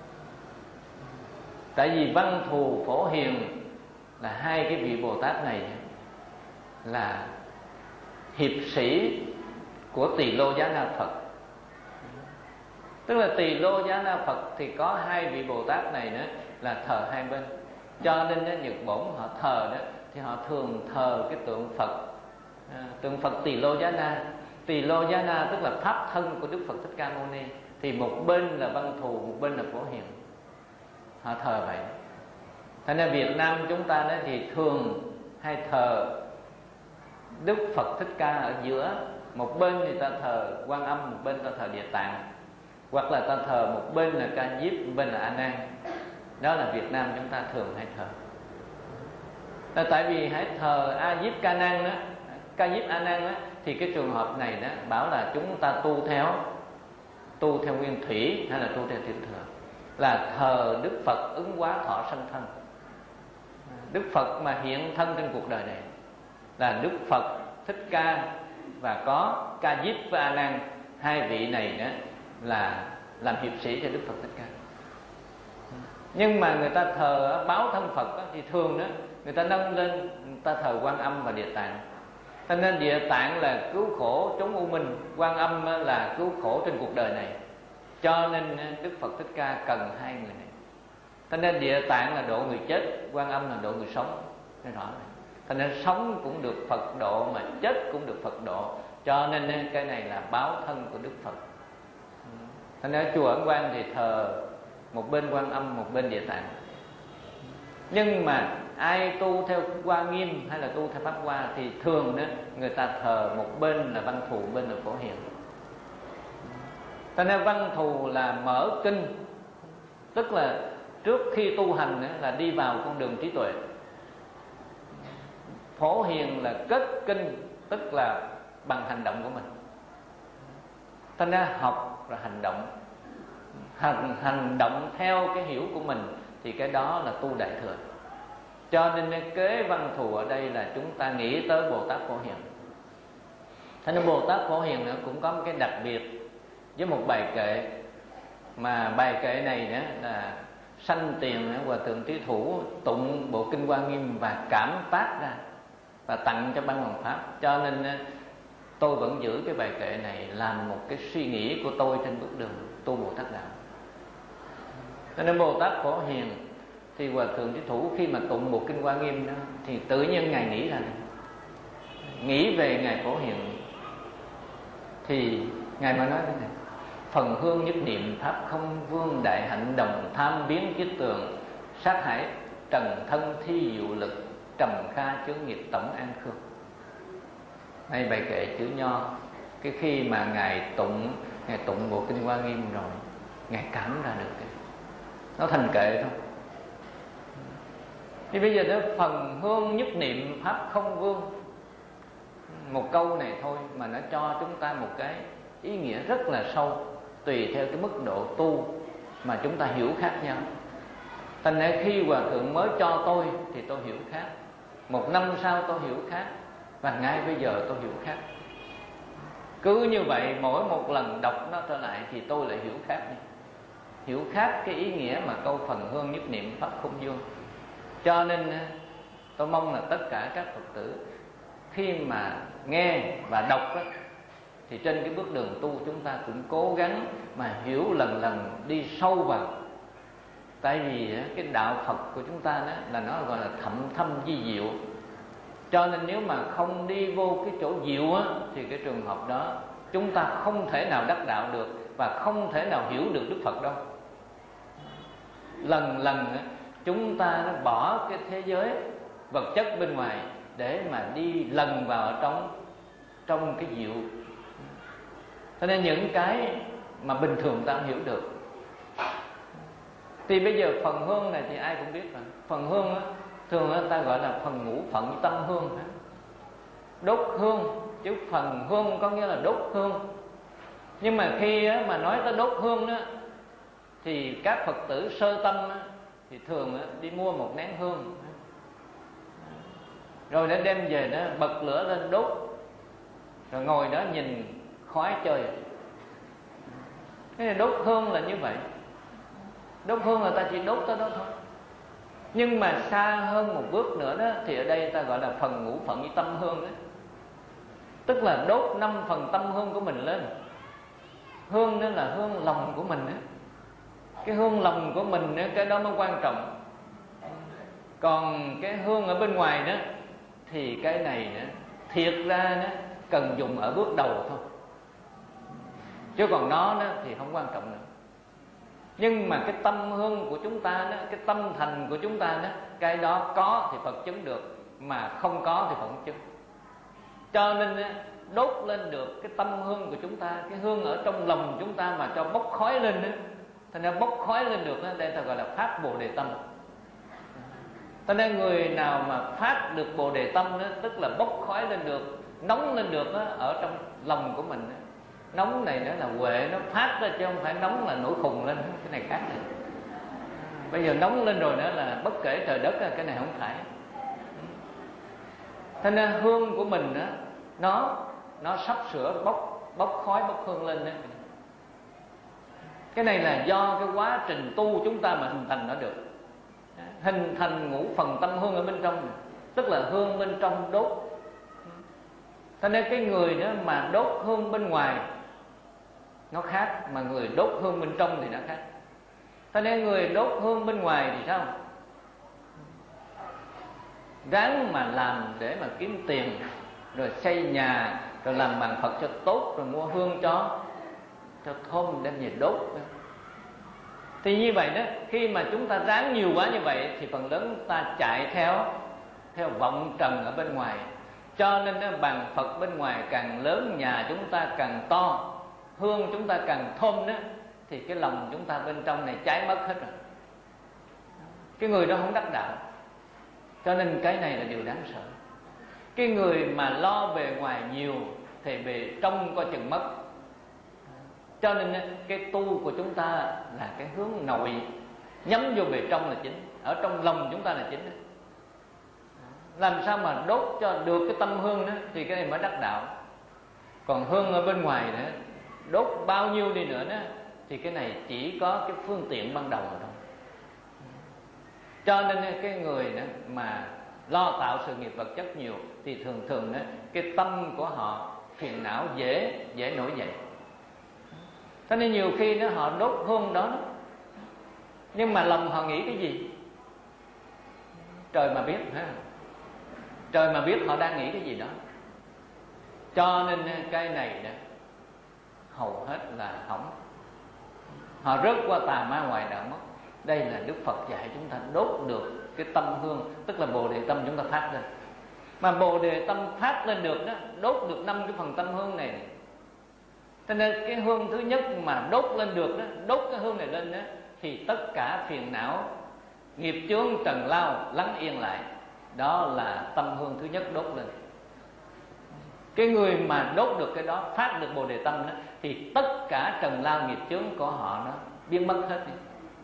Tại vì Văn Thù Phổ Hiền là hai cái vị Bồ Tát này là hiệp sĩ của Tỳ Lô Giá Na Phật. Tức là Tỳ Lô Giá Na Phật thì có hai vị Bồ Tát này nữa là thờ hai bên. Cho nên đó, Nhật Bổn họ thờ đó thì họ thường thờ cái tượng Phật, à, tượng Phật Tỳ Lô Giá Na. Tỳ Lô Giá Na tức là pháp thân của Đức Phật Thích Ca Mâu Ni. Thì một bên là Văn Thù, một bên là Phổ Hiền. Họ thờ vậy. Thế nên Việt Nam chúng ta đó thì thường hay thờ Đức Phật Thích Ca ở giữa. Một bên thì ta thờ Quan Âm, một bên ta thờ Địa Tạng. Hoặc là ta thờ một bên là Ca Diếp, một bên là A Nan. Đó là Việt Nam chúng ta thường hay thờ. Là tại vì hãy thờ A Diếp Ca Nan đó, Ca Diếp A Nan đó, thì cái trường hợp này đó bảo là chúng ta tu theo tu theo nguyên thủy hay là tu theo tiểu thừa, là thờ Đức Phật ứng hóa thọ sanh thân. Đức Phật mà hiện thân trên cuộc đời này là Đức Phật Thích Ca, và có Ca Diếp và A Nan. Hai vị này đó là làm hiệp sĩ cho Đức Phật Thích Ca. Nhưng mà người ta thờ báo thân Phật đó, thì thường đó người ta nâng lên, người ta thờ Quan Âm và Địa Tạng. Cho nên Địa Tạng là cứu khổ chống u minh, Quan Âm là cứu khổ trên cuộc đời này. Cho nên Đức Phật Thích Ca cần hai người này. Cho nên Địa Tạng là độ người chết, Quan Âm là độ người sống. Nói rõ này. Cho nên sống cũng được Phật độ, mà chết cũng được Phật độ. Cho nên cái này là báo thân của Đức Phật. Cho nên ở chùa Ấn Quang thì thờ một bên Quan Âm, một bên Địa Tạng. Nhưng mà ai tu theo Hoa Nghiêm hay là tu theo Pháp Hoa thì thường đó người ta thờ một bên là Văn Thù, một bên là Phổ Hiền. Cho nên Văn Thù là mở kinh, tức là trước khi tu hành là đi vào con đường trí tuệ. Phổ Hiền là kết kinh, tức là bằng hành động của mình. Cho nên học là hành động, hành, hành động theo cái hiểu của mình, thì cái đó là tu Đại Thừa. Cho nên kế Văn Thù ở đây là chúng ta nghĩ tới Bồ Tát Phổ Hiền. Thế nên Bồ Tát Phổ Hiền cũng có một cái đặc biệt với một bài kệ, mà bài kệ này đó là sanh tiền Hòa Thượng Trí Thủ tụng bộ kinh Hoa Nghiêm và cảm phát ra và tặng cho Ban Hoàng Pháp. Cho nên tôi vẫn giữ cái bài kệ này làm một cái suy nghĩ của tôi trên bước đường tu Bồ Tát đạo. Cho nên Bồ Tát Phổ Hiền thì Hòa Thượng Trí Thủ khi mà tụng một kinh Hoa Nghiêm đó, thì tự nhiên Ngài nghĩ là nghĩ về Ngài Phổ Hiền. Thì Ngài mà nói thế này: phần hương nhất niệm pháp không vương, đại hạnh đồng tham biến kiết tường, sát hải trần thân thi dụ lực, trầm kha chướng nghiệp tổng an khương. Đây bài kệ chữ Nho. Cái khi mà Ngài tụng Ngài tụng bộ kinh Hoa Nghiêm rồi, Ngài cảm ra được cái nó thành kệ thôi. Thì bây giờ đó, phần hương nhất niệm pháp không vương, một câu này thôi mà nó cho chúng ta một cái ý nghĩa rất là sâu, tùy theo cái mức độ tu mà chúng ta hiểu khác nhau. Thành ra khi Hòa Thượng mới cho tôi thì tôi hiểu khác, một năm sau tôi hiểu khác, và ngay bây giờ tôi hiểu khác. Cứ như vậy mỗi một lần đọc nó trở lại thì tôi lại hiểu khác đi. Hiểu khác cái ý nghĩa mà câu phần hương nhất niệm pháp không vương. Cho nên tôi mong là tất cả các Phật tử khi mà nghe và đọc đó, thì trên cái bước đường tu chúng ta cũng cố gắng mà hiểu lần lần, đi sâu vào. Tại vì cái đạo Phật của chúng ta đó là nó gọi là thậm thâm vi diệu. Cho nên nếu mà không đi vô cái chỗ diệu á, thì cái trường hợp đó chúng ta không thể nào đắc đạo được, và không thể nào hiểu được Đức Phật đâu. Lần lần chúng ta nó bỏ cái thế giới vật chất bên ngoài để mà đi lần vào trong trong cái diệu. Cho nên những cái mà bình thường ta không hiểu được. Thì bây giờ phần hương này thì ai cũng biết rồi. Phần hương á, thường người ta gọi là phần ngũ phận tâm hương. Đốt hương, chứ phần hương có nghĩa là đốt hương. Nhưng mà khi á, mà nói tới đốt hương đó, thì các Phật tử sơ tâm á, thì thường á, đi mua một nén hương, rồi để đem về đó bật lửa lên đốt, rồi ngồi đó nhìn khói chơi. Cái này đốt hương là như vậy. Đốt hương là ta chỉ đốt tới đó thôi. Nhưng mà xa hơn một bước nữa đó, thì ở đây ta gọi là phần ngũ phận với tâm hương đó. Tức là đốt năm phần tâm hương của mình lên. Hương đó là hương lòng của mình đó. Cái hương lòng của mình đó, cái đó mới quan trọng. Còn cái hương ở bên ngoài đó thì cái này đó, thiệt ra đó, cần dùng ở bước đầu thôi, chứ còn nó đó thì không quan trọng nữa. Nhưng mà cái tâm hương của chúng ta đó, cái tâm thành của chúng ta đó, cái đó có thì Phật chứng được, mà không có thì Phật không chứng. Cho nên đó, đốt lên được cái tâm hương của chúng ta, cái hương ở trong lòng chúng ta mà cho bốc khói lên đó, thành ra bốc khói lên được đó, đây ta gọi là phát Bồ Đề Tâm. Cho nên người nào mà phát được Bồ Đề Tâm đó, tức là bốc khói lên được, nóng lên được đó, ở trong lòng của mình đó. Nóng này đó là huệ, nó phát ra chứ không phải nóng là nổi khùng lên, cái này khác này. Bây giờ nóng lên rồi nữa là bất kể trời đất, cái này không phải. Cho nên hương của mình đó, nó nó sắp sửa bốc bốc khói, bốc hương lên đó. Cái này là do cái quá trình tu chúng ta mà hình thành nó được. Hình thành ngũ phần tâm hương ở bên trong này, tức là hương bên trong đốt. Cho nên cái người đó mà đốt hương bên ngoài nó khác, mà người đốt hương bên trong thì nó khác. Cho nên người đốt hương bên ngoài thì sao? Ráng mà làm để mà kiếm tiền, rồi xây nhà, rồi làm bàn Phật cho tốt, rồi mua hương cho cho thơm đem về đốt. Thì như vậy đó, khi mà chúng ta ráng nhiều quá như vậy thì phần lớn ta chạy theo theo vọng trần ở bên ngoài. Cho nên đó, bàn Phật bên ngoài càng lớn, nhà chúng ta càng to, hương chúng ta càng thơm đó, thì cái lòng chúng ta bên trong này cháy mất hết rồi. Cái người đó không đắc đạo. Cho nên cái này là điều đáng sợ. Cái người mà lo về ngoài nhiều thì về trong coi chừng mất. Cho nên cái tu của chúng ta là cái hướng nội, nhắm vô về trong là chính, ở trong lòng chúng ta là chính. Làm sao mà đốt cho được cái tâm hương đó thì cái này mới đắc đạo. Còn hương ở bên ngoài nữa, đốt bao nhiêu đi nữa đó, thì cái này chỉ có cái phương tiện ban đầu thôi. Cho nên cái người đó mà lo tạo sự nghiệp vật chất nhiều thì thường thường đó, cái tâm của họ phiền não dễ dễ nổi dậy. Cho nên nhiều khi đó họ đốt hương đó, nhưng mà lòng họ nghĩ cái gì? trời mà biết ha, trời mà biết họ đang nghĩ cái gì đó. Cho nên cái này đó hầu hết là hỏng, họ rớt qua tà ma ngoài đạo mất. Đây là Đức Phật dạy chúng ta đốt được cái tâm hương, tức là Bồ Đề tâm chúng ta phát lên. Mà Bồ Đề tâm phát lên được đó, đốt được năm cái phần tâm hương này. Cho nên cái hương thứ nhất mà đốt lên được đó, đốt cái hương này lên đó, thì tất cả phiền não, nghiệp chướng, trần lao lắng yên lại. Đó là tâm hương thứ nhất đốt lên. Cái người mà đốt được cái đó, phát được Bồ Đề tâm đó, thì tất cả trần lao nghiệp chướng của họ nó biến mất hết đi.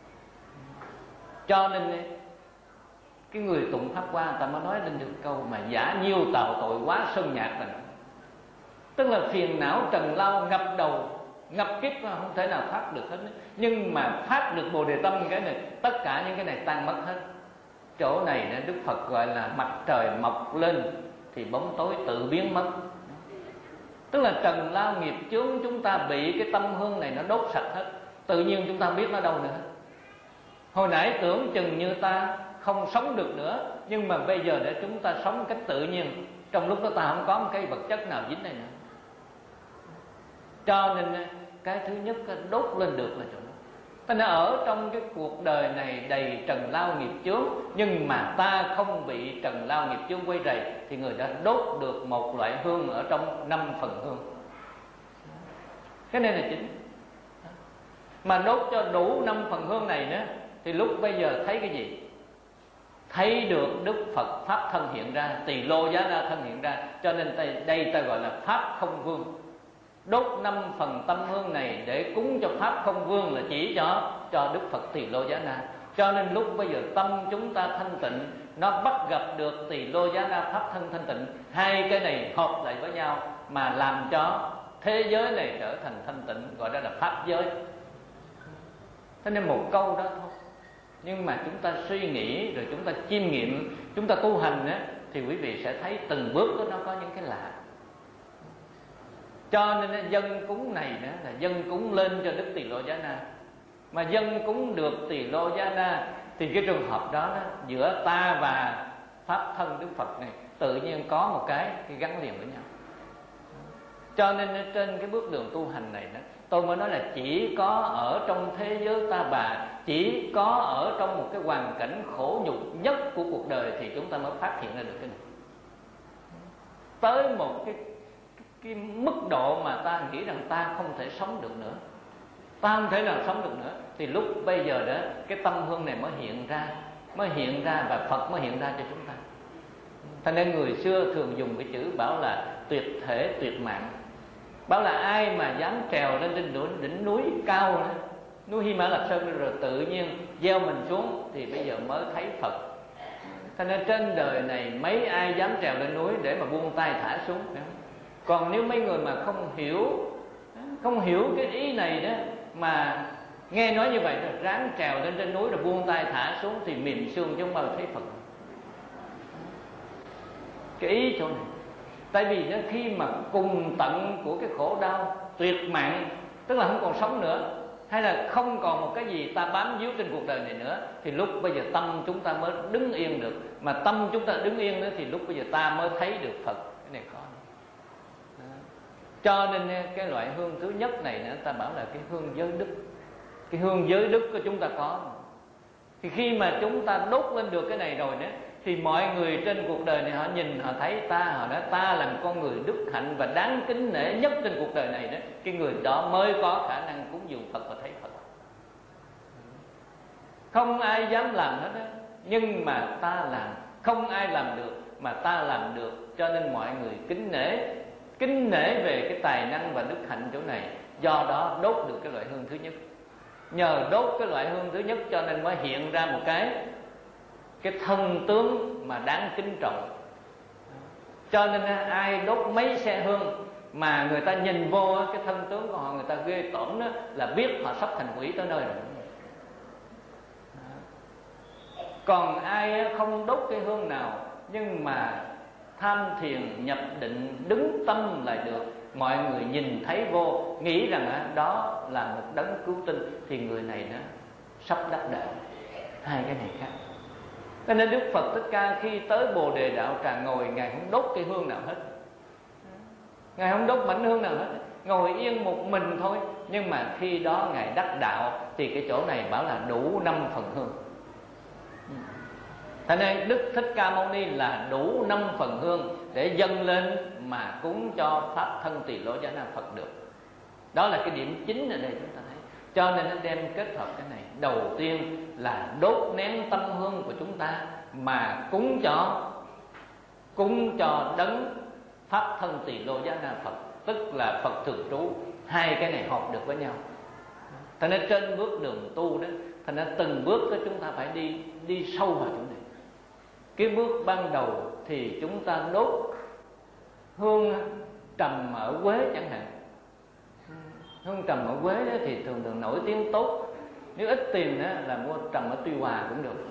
Cho nên cái người tụng pháp qua, người ta mới nói lên được câu mà giả nhiêu tạo tội quá sơn nhạc rồi. Tức là phiền não trần lao ngập đầu, ngập kiếp không thể nào thoát được hết. Nhưng mà phát được Bồ Đề tâm cái này, tất cả những cái này tan mất hết. Chỗ này Đức Phật gọi là mặt trời mọc lên thì bóng tối tự biến mất. Tức là trần lao nghiệp chướng chúng ta bị cái tâm hương này nó đốt sạch hết, tự nhiên chúng ta biết nó đâu nữa. Hồi nãy tưởng chừng như ta không sống được nữa, nhưng mà bây giờ để chúng ta sống cách tự nhiên, trong lúc đó ta không có một cái vật chất nào dính đây nữa. Cho nên cái thứ nhất đốt lên được là chỗ đó. Ta đã ở trong cái cuộc đời này đầy trần lao nghiệp chướng, nhưng mà ta không bị trần lao nghiệp chướng quấy rầy, thì người đã đốt được một loại hương ở trong năm phần hương. Cái này là chính. Mà đốt cho đủ năm phần hương này nữa, thì lúc bây giờ thấy cái gì? Thấy được Đức Phật Pháp thân hiện ra, Tỳ Lô Giá Na thân hiện ra. Cho nên đây ta gọi là Pháp không vương. Đốt năm phần tâm hương này để cúng cho Pháp không vương là chỉ cho cho Đức Phật Tỳ Lô Giá Na. Cho nên lúc bây giờ tâm chúng ta thanh tịnh, nó bắt gặp được Tỳ Lô Giá Na Pháp thân thanh tịnh. Hai cái này hợp lại với nhau mà làm cho thế giới này trở thành thanh tịnh, gọi đó là Pháp giới. Thế nên một câu đó thôi, nhưng mà chúng ta suy nghĩ rồi chúng ta chiêm nghiệm, chúng ta tu hành á, thì quý vị sẽ thấy từng bước đó nó có những cái lạ. Cho nên dân cúng này đó là dân cúng lên cho Đức Tỳ Lô Giá Na. Mà dân cúng được Tỳ Lô Giá Na thì cái trường hợp đó, đó giữa ta và Pháp thân Đức Phật này tự nhiên có một cái, cái gắn liền với nhau. Cho nên trên cái bước đường tu hành này đó, tôi mới nói là chỉ có ở trong thế giới ta bà, chỉ có ở trong một cái hoàn cảnh khổ nhục nhất của cuộc đời thì chúng ta mới phát hiện ra được cái này. Tới một cái, cái mức độ mà ta nghĩ rằng ta không thể sống được nữa, ta không thể nào sống được nữa, thì lúc bây giờ đó cái tâm hương này mới hiện ra, mới hiện ra và Phật mới hiện ra cho chúng ta. Cho nên người xưa thường dùng cái chữ bảo là tuyệt thể tuyệt mạng. Bảo là ai mà dám trèo lên trên đỉnh, đỉnh núi cao đó, núi Hy Mã Lạp Sơn rồi tự nhiên gieo mình xuống thì bây giờ mới thấy Phật. Cho nên trên đời này mấy ai dám trèo lên núi để mà buông tay thả xuống. Còn nếu mấy người mà không hiểu, không hiểu cái ý này đó, mà nghe nói như vậy rồi ráng trèo lên trên núi rồi buông tay thả xuống thì mềm xương chứ không bao giờ thấy Phật. Cái ý chỗ này, tại vì nó khi mà cùng tận của cái khổ đau tuyệt mạng, tức là không còn sống nữa, hay là không còn một cái gì ta bám víu trên cuộc đời này nữa, thì lúc bây giờ tâm chúng ta mới đứng yên được. Mà tâm chúng ta đứng yên nữa thì lúc bây giờ ta mới thấy được Phật. Cái này có. Đó. Cho nên cái loại hương thứ nhất này nữa, ta bảo là cái hương giới đức. Cái hương giới đức của chúng ta có. Thì khi mà chúng ta đốt lên được cái này rồi đó, thì mọi người trên cuộc đời này họ nhìn, họ thấy ta, họ nói ta là một con người đức hạnh và đáng kính nể nhất trên cuộc đời này đó. Cái người đó mới có khả năng cúng dường Phật và thấy Phật. Không ai dám làm hết đó, nhưng mà ta làm. Không ai làm được mà ta làm được. Cho nên mọi người kính nể, kính nể về cái tài năng và đức hạnh chỗ này. Do đó đốt được cái loại hương thứ nhất. Nhờ đốt cái loại hương thứ nhất cho nên mới hiện ra một cái cái thân tướng mà đáng kính trọng. Cho nên ai đốt mấy xe hương mà người ta nhìn vô cái thân tướng của họ, người ta ghê tởm đó, là biết họ sắp thành quỷ tới nơi rồi. Còn ai không đốt cái hương nào nhưng mà tham thiền nhập định đứng tâm lại được, mọi người nhìn thấy vô, nghĩ rằng đó là một đấng cứu tinh, thì người này nó sắp đắc đạo. Hai cái này khác. Cho nên Đức Phật Thích Ca khi tới Bồ Đề Đạo Tràng ngồi, Ngài không đốt cây hương nào hết, Ngài không đốt mảnh hương nào hết, ngồi yên một mình thôi. Nhưng mà khi đó Ngài đắc đạo thì cái chỗ này bảo là đủ năm phần hương. Thế nên Đức Thích Ca Mâu Ni là đủ năm phần hương để dâng lên mà cúng cho Pháp Thân Tỳ Lô Giá Na Phật được. Đó là cái điểm chính ở đây chúng ta thấy. Cho nên nó đem kết hợp cái này. Đầu tiên là đốt nén tâm hương của chúng ta mà cúng cho cúng cho đấng Pháp Thân Tỳ Lô Giá Na Phật, tức là Phật thường trú. Hai cái này hợp được với nhau. Thành nên trên bước đường tu đó, thành nên từng bước đó chúng ta phải đi đi sâu vào chỗ này. Cái bước ban đầu thì chúng ta đốt hương trầm ở Quế chẳng hạn. Hương trầm ở Quế đó thì thường thường nổi tiếng tốt. Nếu ít tiền đó là mua trầm ở Tuy Hòa cũng được.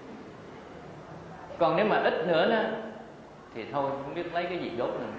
Còn nếu mà ít nữa đó thì thôi không biết lấy cái gì đốt nữa.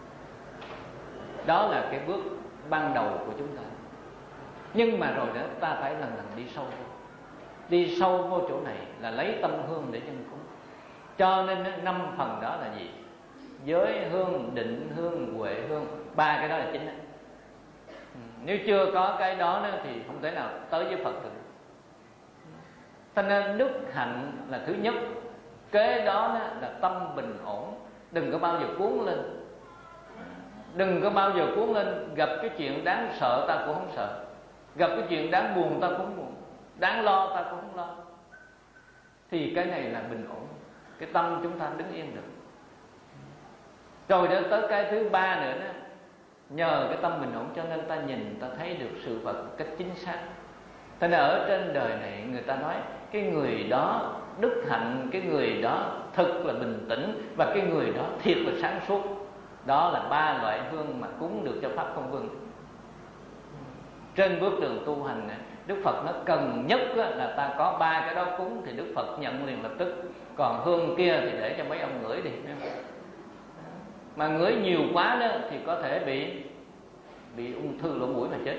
Đó là cái bước ban đầu của chúng ta. Nhưng mà rồi đó ta phải lần lần đi sâu vô. Đi sâu vô chỗ này là lấy tâm hương để dân cúng. Cho nên năm phần đó là gì? Giới hương, định hương, huệ hương. Ba cái đó là chính đó. Nếu chưa có cái đó nữa thì không thể nào tới với Phật được. Cho nên đức hạnh là thứ nhất. Kế đó là tâm bình ổn. Đừng có bao giờ cuốn lên. Đừng có bao giờ cuốn lên. Gặp cái chuyện đáng sợ ta cũng không sợ, gặp cái chuyện đáng buồn ta cũng không buồn, đáng lo ta cũng không lo. Thì cái này là bình ổn. Cái tâm chúng ta đứng yên được. Rồi đó tới cái thứ ba nữa đó, nhờ cái tâm bình ổn cho nên ta nhìn, ta thấy được sự vật một cách chính xác. Thế nên ở trên đời này người ta nói cái người đó đức hạnh, cái người đó thực là bình tĩnh, và cái người đó thiệt là sáng suốt. Đó là ba loại hương mà cúng được cho Pháp Không Vương. Trên bước đường tu hành này, Đức Phật nó cần nhất là ta có ba cái đó cúng thì Đức Phật nhận liền lập tức. Còn hương kia thì để cho mấy ông ngửi đi. Mà ngửi nhiều quá đó thì có thể bị bị ung thư lỗ mũi mà chết.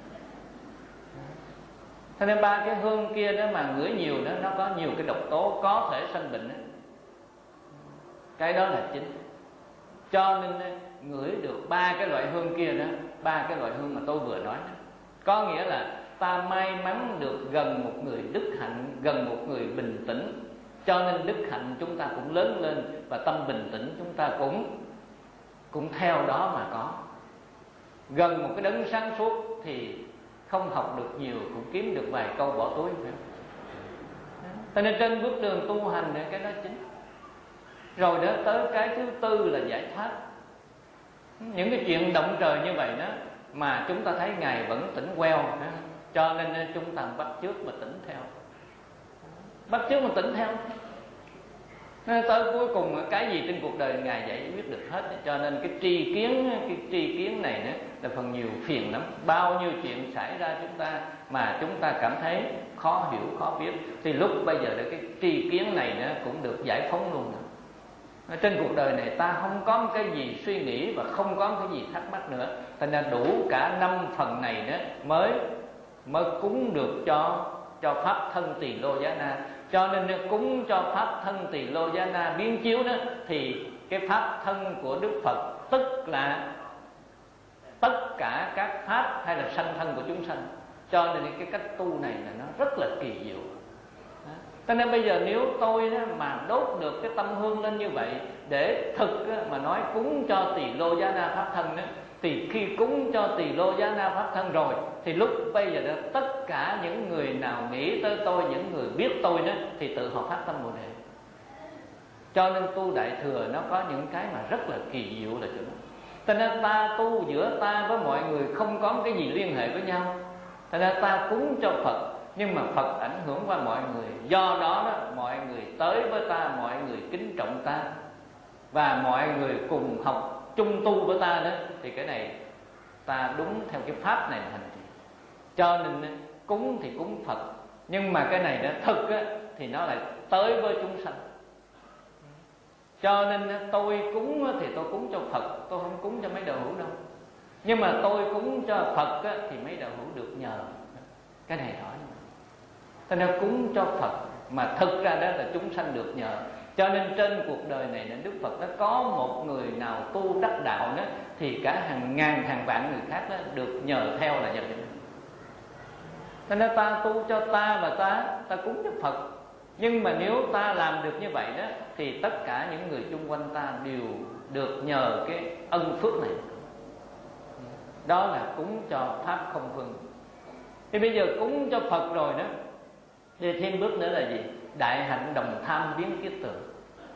Thế nên ba cái hương kia đó mà ngửi nhiều đó, nó có nhiều cái độc tố có thể sanh bệnh đó. Cái đó là chính. Cho nên ngửi được ba cái loại hương kia đó, ba cái loại hương mà tôi vừa nói đó, có nghĩa là ta may mắn được gần một người đức hạnh, gần một người bình tĩnh. Cho nên đức hạnh chúng ta cũng lớn lên, và tâm bình tĩnh chúng ta cũng cũng theo đó mà có. Gần một cái đấng sáng suốt thì không học được nhiều, cũng kiếm được vài câu bỏ túi. Cho nên trên bước đường tu hành này, cái đó chính. Rồi đó tới cái thứ tư là giải thoát. Những cái chuyện động trời như vậy đó mà chúng ta thấy Ngài vẫn tỉnh queo, cho nên chúng ta bắt chước mà tỉnh theo. Bắt chước mà tỉnh theo. Nên tới cuối cùng cái gì trên cuộc đời Ngài giải quyết được hết. Cho nên cái tri kiến, cái tri kiến này đó là phần nhiều phiền lắm. Bao nhiêu chuyện xảy ra chúng ta mà chúng ta cảm thấy khó hiểu, khó biết, thì lúc bây giờ cái tri kiến này nó cũng được giải phóng luôn rồi. Trên cuộc đời này ta không có một cái gì suy nghĩ và không có một cái gì thắc mắc nữa. Thành ra đủ cả năm phần này đó mới mới cúng được cho cho Pháp Thân Tỳ Lô Giá Na. Cho nên cúng cho Pháp Thân Tỳ Lô Giá Na biến chiếu đó, thì cái Pháp Thân của Đức Phật tức là tất cả các Pháp hay là sanh thân của chúng sanh. Cho nên cái cách tu này là nó rất là kỳ diệu. Cho nên bây giờ nếu tôi đó mà đốt được cái tâm hương lên như vậy, để thực mà nói cúng cho Tỳ Lô Giá Na Pháp Thân đó, thì khi cúng cho Tỳ Lô Giá Na Pháp Thân rồi, thì lúc bây giờ đó, tất cả những người nào nghĩ tới tôi, những người biết tôi đó, thì tự họ phát tâm Bồ Đề. Cho nên tu Đại Thừa nó có những cái mà rất là kỳ diệu là chỗ đó. Cho nên ta tu giữa ta với mọi người không có cái gì liên hệ với nhau. Cho nên ta cúng cho Phật, nhưng mà Phật ảnh hưởng qua mọi người. Do đó, đó mọi người tới với ta, mọi người kính trọng ta, và mọi người cùng học chung tu với ta đó, thì cái này ta đúng theo cái pháp này thành trì. Cho nên cúng thì cúng Phật, nhưng mà cái này đó thực á, thì nó lại tới với chúng sanh. Cho nên tôi cúng thì tôi cúng cho Phật, tôi không cúng cho mấy đạo hữu đâu. Nhưng mà tôi cúng cho Phật á, thì mấy đạo hữu được nhờ. Cái này rõ. Cho nên cúng cho Phật mà thực ra đó là chúng sanh được nhờ. Cho nên trên cuộc đời này Đức Phật đã có một người nào tu đắc đạo đó, thì cả hàng ngàn hàng vạn người khác đó được nhờ theo là nhờ cho nên. Cho nên ta tu cho ta và ta ta cúng cho Phật. Nhưng mà nếu ta làm được như vậy đó, thì tất cả những người chung quanh ta đều được nhờ cái ân phước này. Đó là cúng cho Pháp không phương. Thì bây giờ cúng cho Phật rồi đó, thì thêm bước nữa là gì? Đại hạnh đồng tham biến kiết tượng.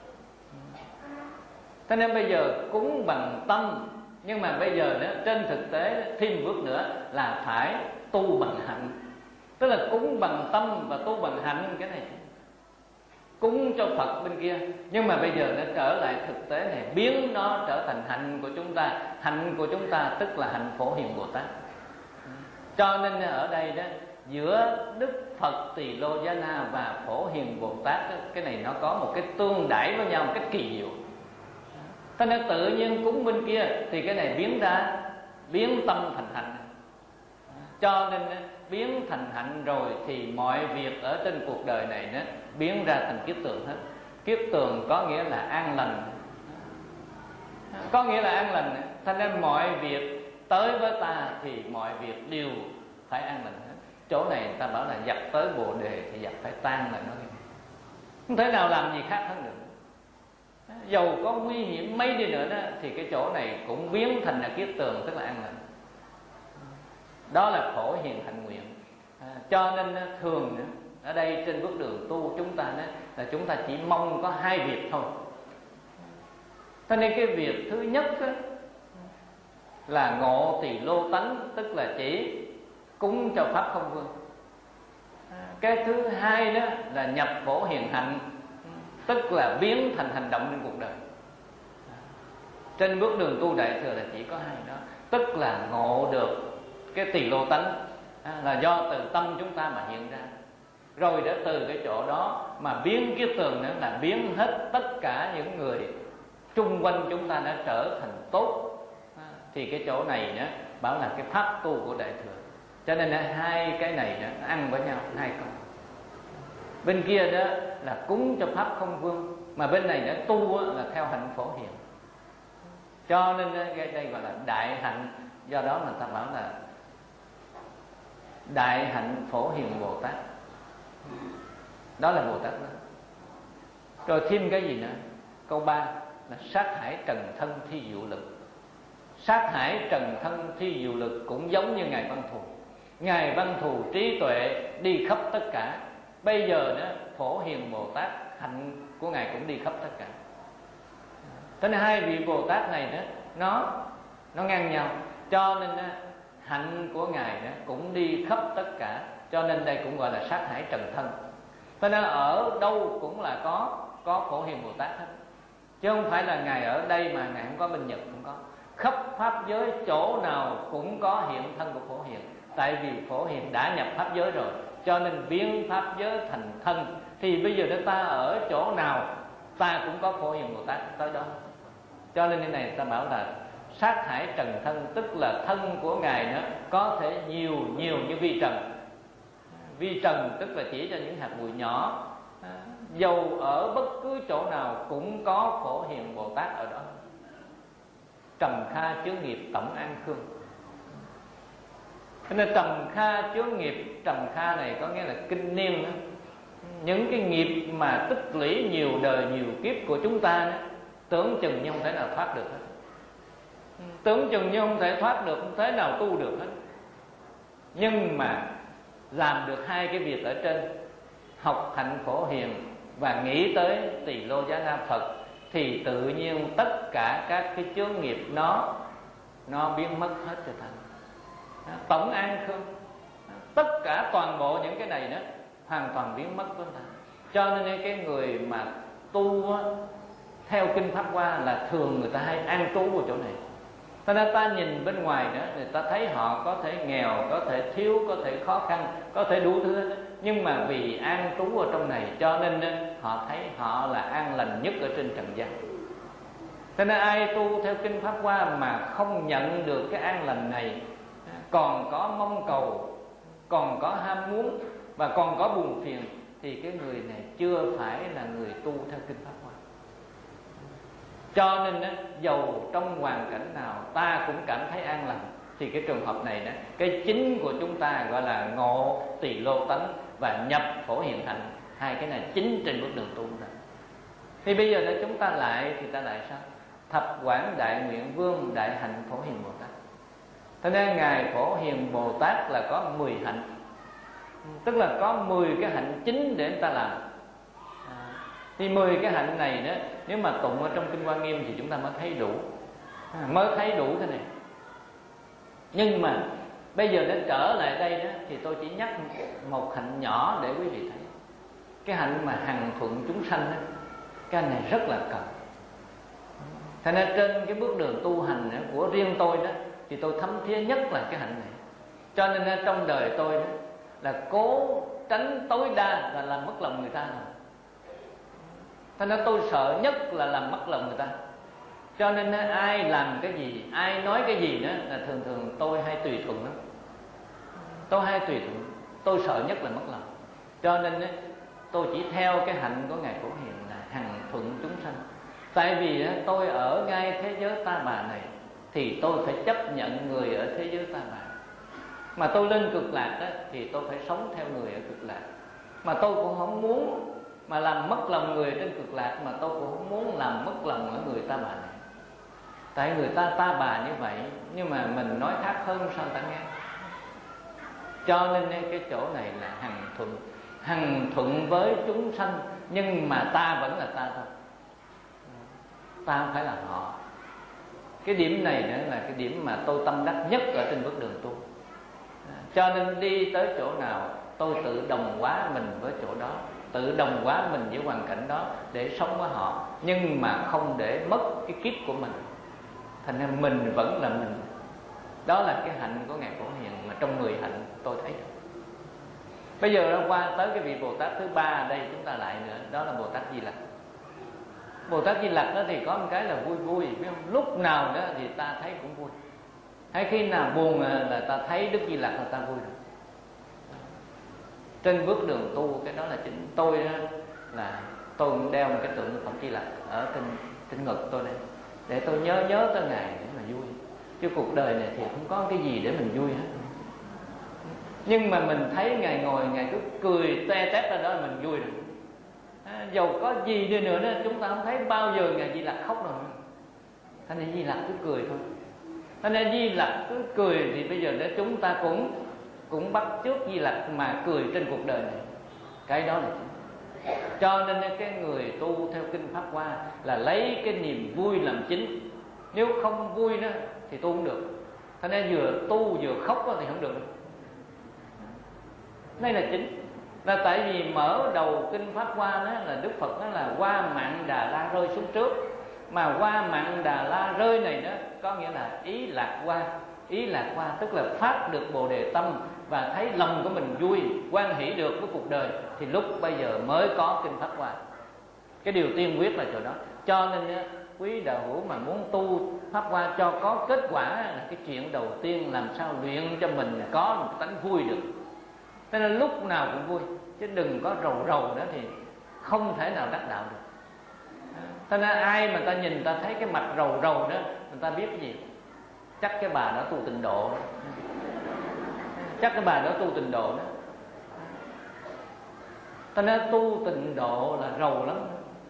Cho nên bây giờ cúng bằng tâm, nhưng mà bây giờ đó, trên thực tế thêm bước nữa là phải tu bằng hạnh. Tức là cúng bằng tâm và tu bằng hạnh. Cái này cúng cho Phật bên kia, nhưng mà bây giờ nó trở lại thực tế này, biến nó trở thành hạnh của chúng ta. Hạnh của chúng ta tức là hạnh Phổ Hiền Bồ Tát. Cho nên ở đây đó, giữa Đức Phật Tỳ Lô Giá Na và Phổ Hiền Bồ Tát đó, cái này nó có một cái tương đãi với nhau một cách kỳ diệu. Thế nên tự nhiên cúng bên kia thì cái này biến ra, biến tâm thành hạnh. Cho nên biến thành hạnh rồi thì mọi việc ở trên cuộc đời này nó biến ra thành kiết tường hết. Kiết tường có nghĩa là an lành, có nghĩa là an lành. Cho nên mọi việc tới với ta thì mọi việc đều phải an lành hết. Chỗ này người ta bảo là dập tới Bồ Đề thì dập phải tan là nó không thể nào làm gì khác hơn được. Dầu có nguy hiểm mấy đi nữa đó, thì cái chỗ này cũng biến thành là kiết tường, tức là an lành. Đó là Phổ Hiền hạnh nguyện. À, cho nên thường ở đây trên bước đường tu chúng ta đó, là chúng ta chỉ mong có hai việc thôi. Cho nên cái việc thứ nhất đó, là ngộ Tỳ Lô tánh, tức là chỉ cúng cho Pháp không vương. À, cái thứ hai đó là nhập Phổ Hiền hạnh, tức là biến thành hành động trên cuộc đời. À, trên bước đường tu Đại Thừa là chỉ có hai đó, tức là ngộ được cái Tỳ Lô tánh, à, là do từ tâm chúng ta mà hiện ra. Rồi để từ cái chỗ đó mà biến kiết tường nữa là biến hết tất cả những người chung quanh chúng ta đã trở thành tốt. À, thì cái chỗ này đó bảo là cái pháp tu của Đại Thừa. Cho nên là hai cái này đó, ăn với nhau hai con. Bên kia đó là cúng cho Pháp không vương, mà bên này nó tu là theo hạnh Phổ Hiền. Cho nên đây gọi là đại hạnh. Do đó mà ta bảo là đại hạnh Phổ Hiền Bồ Tát. Đó là Bồ Tát đó. Rồi thêm cái gì nữa? Câu ba là sát hải trần thân thi diệu lực. Sát hải trần thân thi diệu lực cũng giống như Ngài Văn Thù. Ngài Văn Thù trí tuệ đi khắp tất cả. Bây giờ đó Phổ Hiền Bồ Tát hạnh của Ngài cũng đi khắp tất cả. Thế nên hai vị Bồ Tát này đó, nó nó ngang nhau. Cho nên đó, hạnh của Ngài đó cũng đi khắp tất cả. Cho nên đây cũng gọi là sát hải trần thân. Thế nên ở đâu cũng là có có Phổ Hiền Bồ Tát hết. Chứ không phải là Ngài ở đây mà Ngài không có, bên Nhật cũng có. Khắp pháp giới chỗ nào cũng có hiện thân của Phổ Hiền. Tại vì Phổ Hiền đã nhập pháp giới rồi, cho nên biến pháp giới thành thân. Thì bây giờ nếu ta ở chỗ nào ta cũng có Phổ Hiền Bồ Tát tới đó. Cho nên cái này ta bảo là sát hải trần thân, tức là thân của Ngài nữa có thể nhiều nhiều như vi trần. Vi trần tức là chỉ cho những hạt bụi nhỏ. Dầu ở bất cứ chỗ nào cũng có Phổ Hiền Bồ Tát ở đó. Trầm kha chướng nghiệp tổng an khương. Cho nên trầm kha chướng nghiệp, trầm kha này có nghĩa là kinh niên đó. Những cái nghiệp mà tích lũy nhiều đời nhiều kiếp của chúng ta đó, tưởng chừng như không thể nào thoát được hết. Tưởng chừng như không thể thoát được, không thể nào tu được hết. Nhưng mà làm được hai cái việc ở trên, học hạnh Phổ Hiền và nghĩ tới Tỳ Lô Giá Na Phật, thì tự nhiên tất cả các cái chướng nghiệp nó nó biến mất hết cho thành tổng an khương. Tất cả toàn bộ những cái này đó hoàn toàn biến mất của ta. Cho nên cái người mà tu theo kinh Pháp Hoa là thường người ta hay an trú vào chỗ này. Cho nên ta nhìn bên ngoài đó, người ta thấy họ có thể nghèo, có thể thiếu, có thể khó khăn, có thể đủ thứ hết. Nhưng mà vì an trú ở trong này, cho nên họ thấy họ là an lành nhất ở trên trần gian. Cho nên ai tu theo kinh Pháp Hoa mà không nhận được cái an lành này, còn có mong cầu, còn có ham muốn và còn có buồn phiền, thì cái người này chưa phải là người tu theo kinh Pháp Hoa. Cho nên đó, dầu trong hoàn cảnh nào ta cũng cảm thấy an lành, thì cái trường hợp này đó, cái chính của chúng ta gọi là ngộ tỳ lô tánh và nhập phổ hiền hạnh. Hai cái này chính trên bước đường tu đó. Thì bây giờ đó chúng ta lại thì ta lại sao? Thập quảng đại nguyện vương đại hạnh phổ hiền Bồ Tát. Thế nên ngài Phổ Hiền Bồ Tát là có mười hạnh, tức là có mười cái hạnh chính để người ta làm. À, thì mười cái hạnh này đó, nếu mà tụng ở trong kinh Hoa Nghiêm thì chúng ta mới thấy đủ, à, mới thấy đủ thế này. Nhưng mà bây giờ để trở lại đây đó, thì tôi chỉ nhắc một hạnh nhỏ để quý vị thấy. Cái hạnh mà hằng thuận chúng sanh đó, cái này rất là cần. Thế nên trên cái bước đường tu hành của riêng tôi đó, thì tôi thấm thía nhất là cái hạnh này. Cho nên trong đời tôi đó, là cố tránh tối đa là làm mất lòng người ta rồi. Thế nên tôi sợ nhất là làm mất lòng người ta. Cho nên ai làm cái gì, ai nói cái gì đó là thường thường tôi hay tùy thuận lắm. Tôi hay tùy thuận, tôi sợ nhất là mất lòng. Cho nên tôi chỉ theo cái hạnh của ngài Phổ Hiền là hằng thuận chúng sanh. Tại vì tôi ở ngay thế giới ta bà này, thì tôi phải chấp nhận người ở thế giới ta bà. Mà tôi lên cực lạc đó, thì tôi phải sống theo người ở cực lạc. Mà tôi cũng không muốn mà làm mất lòng người trên cực lạc, mà tôi cũng không muốn làm mất lòng ở người ta bà này. Tại người ta ta bà như vậy, nhưng mà mình nói khác hơn sao ta nghe. Cho nên cái chỗ này là hằng thuận, hằng thuận với chúng sanh, nhưng mà ta vẫn là ta thôi, ta không phải là họ. Cái điểm này nữa là cái điểm mà tôi tâm đắc nhất ở trên bước đường tu. Cho nên đi tới chỗ nào tôi tự đồng hóa mình với chỗ đó, tự đồng hóa mình với hoàn cảnh đó để sống với họ, nhưng mà không để mất cái kiếp của mình. Thành ra mình vẫn là mình. Đó là cái hạnh của ngài Phổ Hiền mà trong mười hạnh tôi thấy được. Bây giờ đã qua tới cái vị Bồ Tát thứ ba ở đây chúng ta lại nữa, đó là Bồ Tát Di Lặc. Bồ Tát Di Lặc đó thì có một cái là vui vui, biết không? Lúc nào đó thì ta thấy cũng vui. Hay khi nào buồn là ta thấy Đức Di Lặc là ta vui rồi. Trên bước đường tu cái đó là chính. Tôi đó là tôi cũng đeo một cái tượng Phật Di Lặc ở trên, trên ngực tôi đây, để tôi nhớ nhớ tới ngài để mà vui. Chứ cuộc đời này thì không có cái gì để mình vui hết. Nhưng mà mình thấy ngài ngồi, ngài cứ cười te tét ra đó là mình vui rồi. À, dầu có gì đi nữa đó, chúng ta không thấy bao giờ ngài Di Lặc khóc rồi. Thành ra Di Lặc cứ cười thôi. Thành ra Di Lặc cứ cười thì bây giờ để chúng ta cũng cũng bắt chước Di Lặc mà cười trên cuộc đời này. Cái đó là chính. Cho nên cái người tu theo kinh Pháp Hoa là lấy cái niềm vui làm chính. Nếu không vui đó thì tu không được. Thành ra vừa tu vừa khóc đó thì không được. Đây là chính. Là tại vì mở đầu kinh Pháp Hoa đó là Đức Phật đó là Hoa Mạn Đà La rơi xuống trước. Mà Hoa Mạn Đà La rơi này đó có nghĩa là ý lạc hoa. Ý lạc hoa tức là phát được Bồ Đề tâm và thấy lòng của mình vui, hoan hỷ được với cuộc đời, thì lúc bây giờ mới có kinh Pháp Hoa. Cái điều tiên quyết là chỗ đó. Cho nên quý đạo hữu mà muốn tu Pháp Hoa cho có kết quả là cái chuyện đầu tiên làm sao luyện cho mình có một tánh vui được. Cho nên lúc nào cũng vui, chứ đừng có rầu rầu đó thì không thể nào đắc đạo được. Cho nên ai mà ta nhìn ta thấy cái mặt rầu rầu đó, người ta biết cái gì? Chắc cái bà đó tu tịnh độ đó. Chắc cái bà đó tu tịnh độ đó. Cho nên tu tịnh độ là rầu lắm.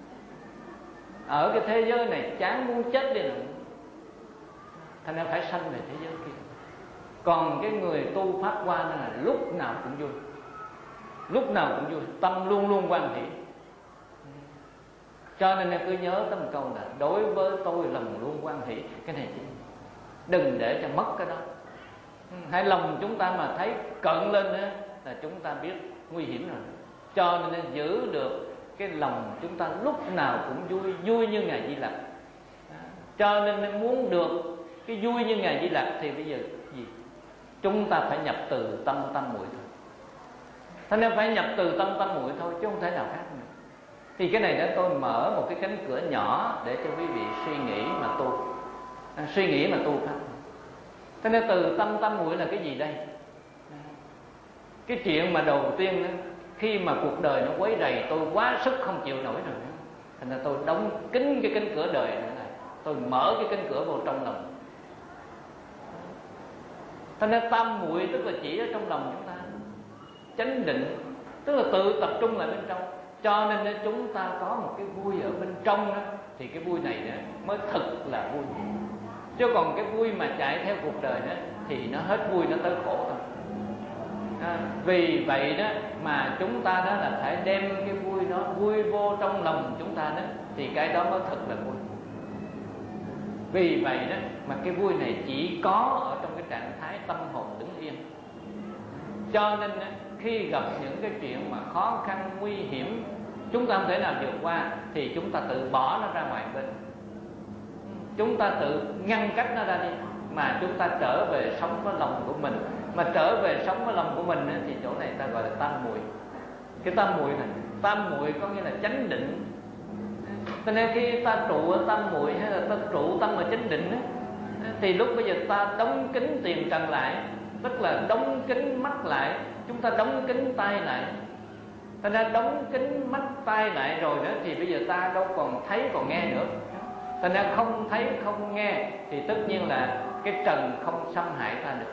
Ở cái thế giới này chán muốn chết đi rồi, thành ra phải sanh về thế giới kia. Còn cái người tu Pháp Hoa là lúc nào cũng vui, lúc nào cũng vui, tâm luôn luôn hoan hỷ. Cho nên cứ nhớ tới một câu là đối với tôi lòng luôn hoan hỷ. Cái này chứ đừng để cho mất cái đó. Hãy lòng chúng ta mà thấy cận lên nữa là chúng ta biết nguy hiểm rồi. Cho nên giữ được cái lòng chúng ta lúc nào cũng vui, vui như ngài Di Lặc. Cho nên muốn được cái vui như ngài Di Lặc thì bây giờ gì? Chúng ta phải nhập từ tâm tâm muội thôi. Thế nên phải nhập từ tâm tâm muội thôi, chứ không thể nào khác nữa. Thì cái này đó tôi mở một cái cánh cửa nhỏ để cho quý vị suy nghĩ mà tu, à, suy nghĩ mà tu pháp. Thế nên từ tâm tâm muội là cái gì đây? Cái chuyện mà đầu tiên đó, khi mà cuộc đời nó quấy rầy tôi quá sức không chịu nổi rồi, thành ra tôi đóng kín cái cánh cửa đời nữa này, tôi mở cái cánh cửa vô trong lòng. Thành ra tam muội tức là chỉ ở trong lòng chúng ta, chánh định tức là tự tập trung lại bên trong. Cho nên chúng ta có một cái vui ở bên trong đó, thì cái vui này đó mới thực là vui. Chứ còn cái vui mà chạy theo cuộc đời đó thì nó hết vui, nó tới khổ thôi. À, vì vậy đó mà chúng ta đó là phải đem cái vui nó vui vô trong lòng chúng ta đó, thì cái đó mới thật là vui. Vì vậy đó mà cái vui này chỉ có ở trong cái trạng thái tâm hồn đứng yên. Cho nên khi gặp những cái chuyện mà khó khăn nguy hiểm chúng ta không thể nào vượt qua, thì chúng ta tự bỏ nó ra ngoài bên, chúng ta tự ngăn cách nó ra đi, mà chúng ta trở về sống với lòng của mình. Mà trở về sống với lòng của mình thì chỗ này ta gọi là tam muội. Cái tam muội này, tam muội có nghĩa là chánh định. Cho nên khi ta trụ ở tam muội hay là ta trụ tâm ở chánh định ấy, thì lúc bây giờ ta đóng kín tiền trần lại, tức là đóng kín mắt lại, chúng ta đóng kín tai lại. Ta đã đóng kín mắt tai lại rồi đó, thì bây giờ ta đâu còn thấy còn nghe nữa. Ta đã không thấy không nghe thì tất nhiên là cái trần không xâm hại ta được.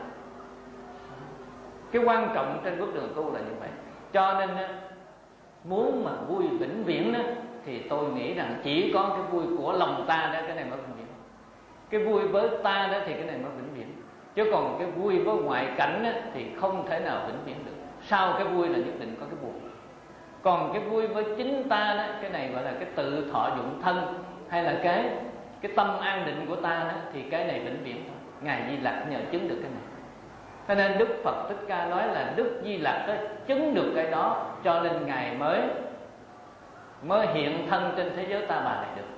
Cái quan trọng trên bước đường tu là như vậy. Cho nên muốn mà vui vĩnh viễn đó, thì tôi nghĩ rằng chỉ có cái vui của lòng ta đó, cái này mới vĩnh viễn. Cái vui với ta đó thì cái này mới vĩnh viễn. Chứ còn cái vui với ngoại cảnh đó, thì không thể nào vĩnh viễn được. Sau cái vui là nhất định có cái buồn. Còn cái vui với chính ta đó, cái này gọi là cái tự thọ dụng thân, hay là cái cái tâm an định của ta đó, thì cái này vĩnh viễn thôi. Ngài Di Lặc nhờ chứng được cái này. Cho nên Đức Phật Thích Ca nói là Đức Di Lặc đó chứng được cái đó, cho nên Ngài mới mới hiện thân trên thế giới ta bà này được.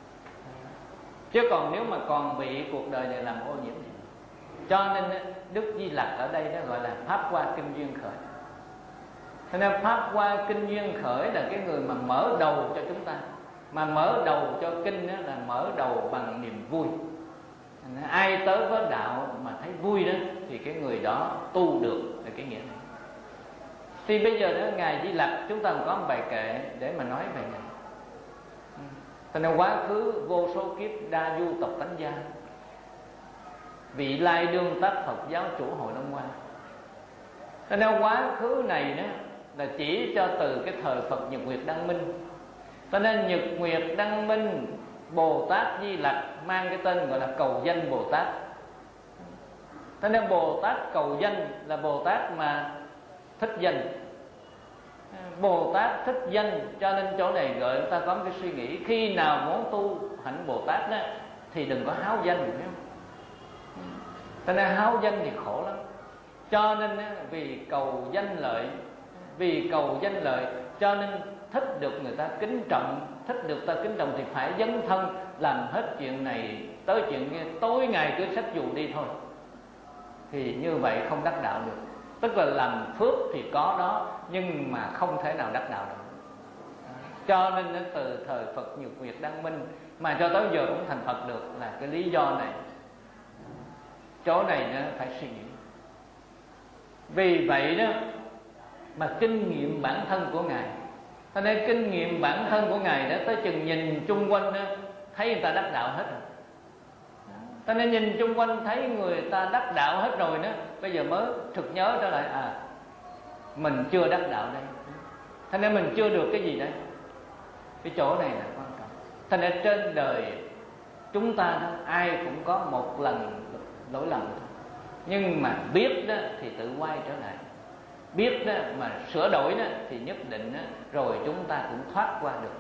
Chứ còn nếu mà còn bị cuộc đời này làm ô nhiễm thì. Cho nên Đức Di Lặc ở đây đó gọi là Pháp Hoa Kinh Duyên Khởi. Cho nên Pháp Hoa Kinh Duyên Khởi là cái người mà mở đầu cho chúng ta. Mà mở đầu cho kinh đó là mở đầu bằng niềm vui. Ai tới với đạo mà thấy vui đó thì cái người đó tu được, là cái nghĩa này. Thì bây giờ đó Ngài Di Lặc chúng ta có một bài kệ để mà nói về Ngài. Cho nên quá khứ vô số kiếp đa du tộc tánh gia, vị lai đương tác Phật giáo chủ Hội Long Hoa. Cho nên quá khứ này đó là chỉ cho từ cái thời Phật Nhật Nguyệt Đăng Minh. Cho nên Nhật Nguyệt Đăng Minh Bồ Tát Di Lặc mang cái tên gọi là cầu danh Bồ Tát. Cho nên Bồ Tát cầu danh là Bồ Tát mà thích danh. Bồ Tát thích danh, cho nên chỗ này gợi chúng ta có một cái suy nghĩ, khi nào muốn tu hạnh Bồ Tát đó thì đừng có háo danh, phải không? Cho nên háo danh thì khổ lắm. Cho nên vì cầu danh lợi, vì cầu danh lợi cho nên thích được người ta kính trọng, thích được ta kính trọng thì phải dấn thân làm hết chuyện này tới chuyện kia, tối ngày cứ xách dù đi thôi. Thì như vậy không đắc đạo được. Tức là làm phước thì có đó, nhưng mà không thể nào đắc đạo được. Cho nên từ thời Phật Nhật Nguyệt Đăng Minh mà cho tới giờ cũng thành Phật được là cái lý do này. Chỗ này nó phải suy nghĩ. Vì vậy đó mà kinh nghiệm bản thân của Ngài, cho nên kinh nghiệm bản thân của Ngài đó, tới chừng nhìn chung quanh đó, thấy người ta đắc đạo hết rồi. Cho nên nhìn chung quanh thấy người ta đắc đạo hết rồi đó, bây giờ mới thực nhớ trở lại, à mình chưa đắc đạo đây. Cho nên mình chưa được cái gì đấy. Cái chỗ này là quan trọng. Cho nên trên đời chúng ta đó, ai cũng có một lần lỗi lầm thôi. Nhưng mà biết đó thì tự quay trở lại, biết đó mà sửa đổi đó thì nhất định đó, rồi chúng ta cũng thoát qua được.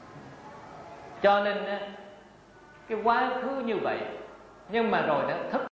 Cho nên đó, cái quá khứ như vậy, nhưng mà rồi đó thức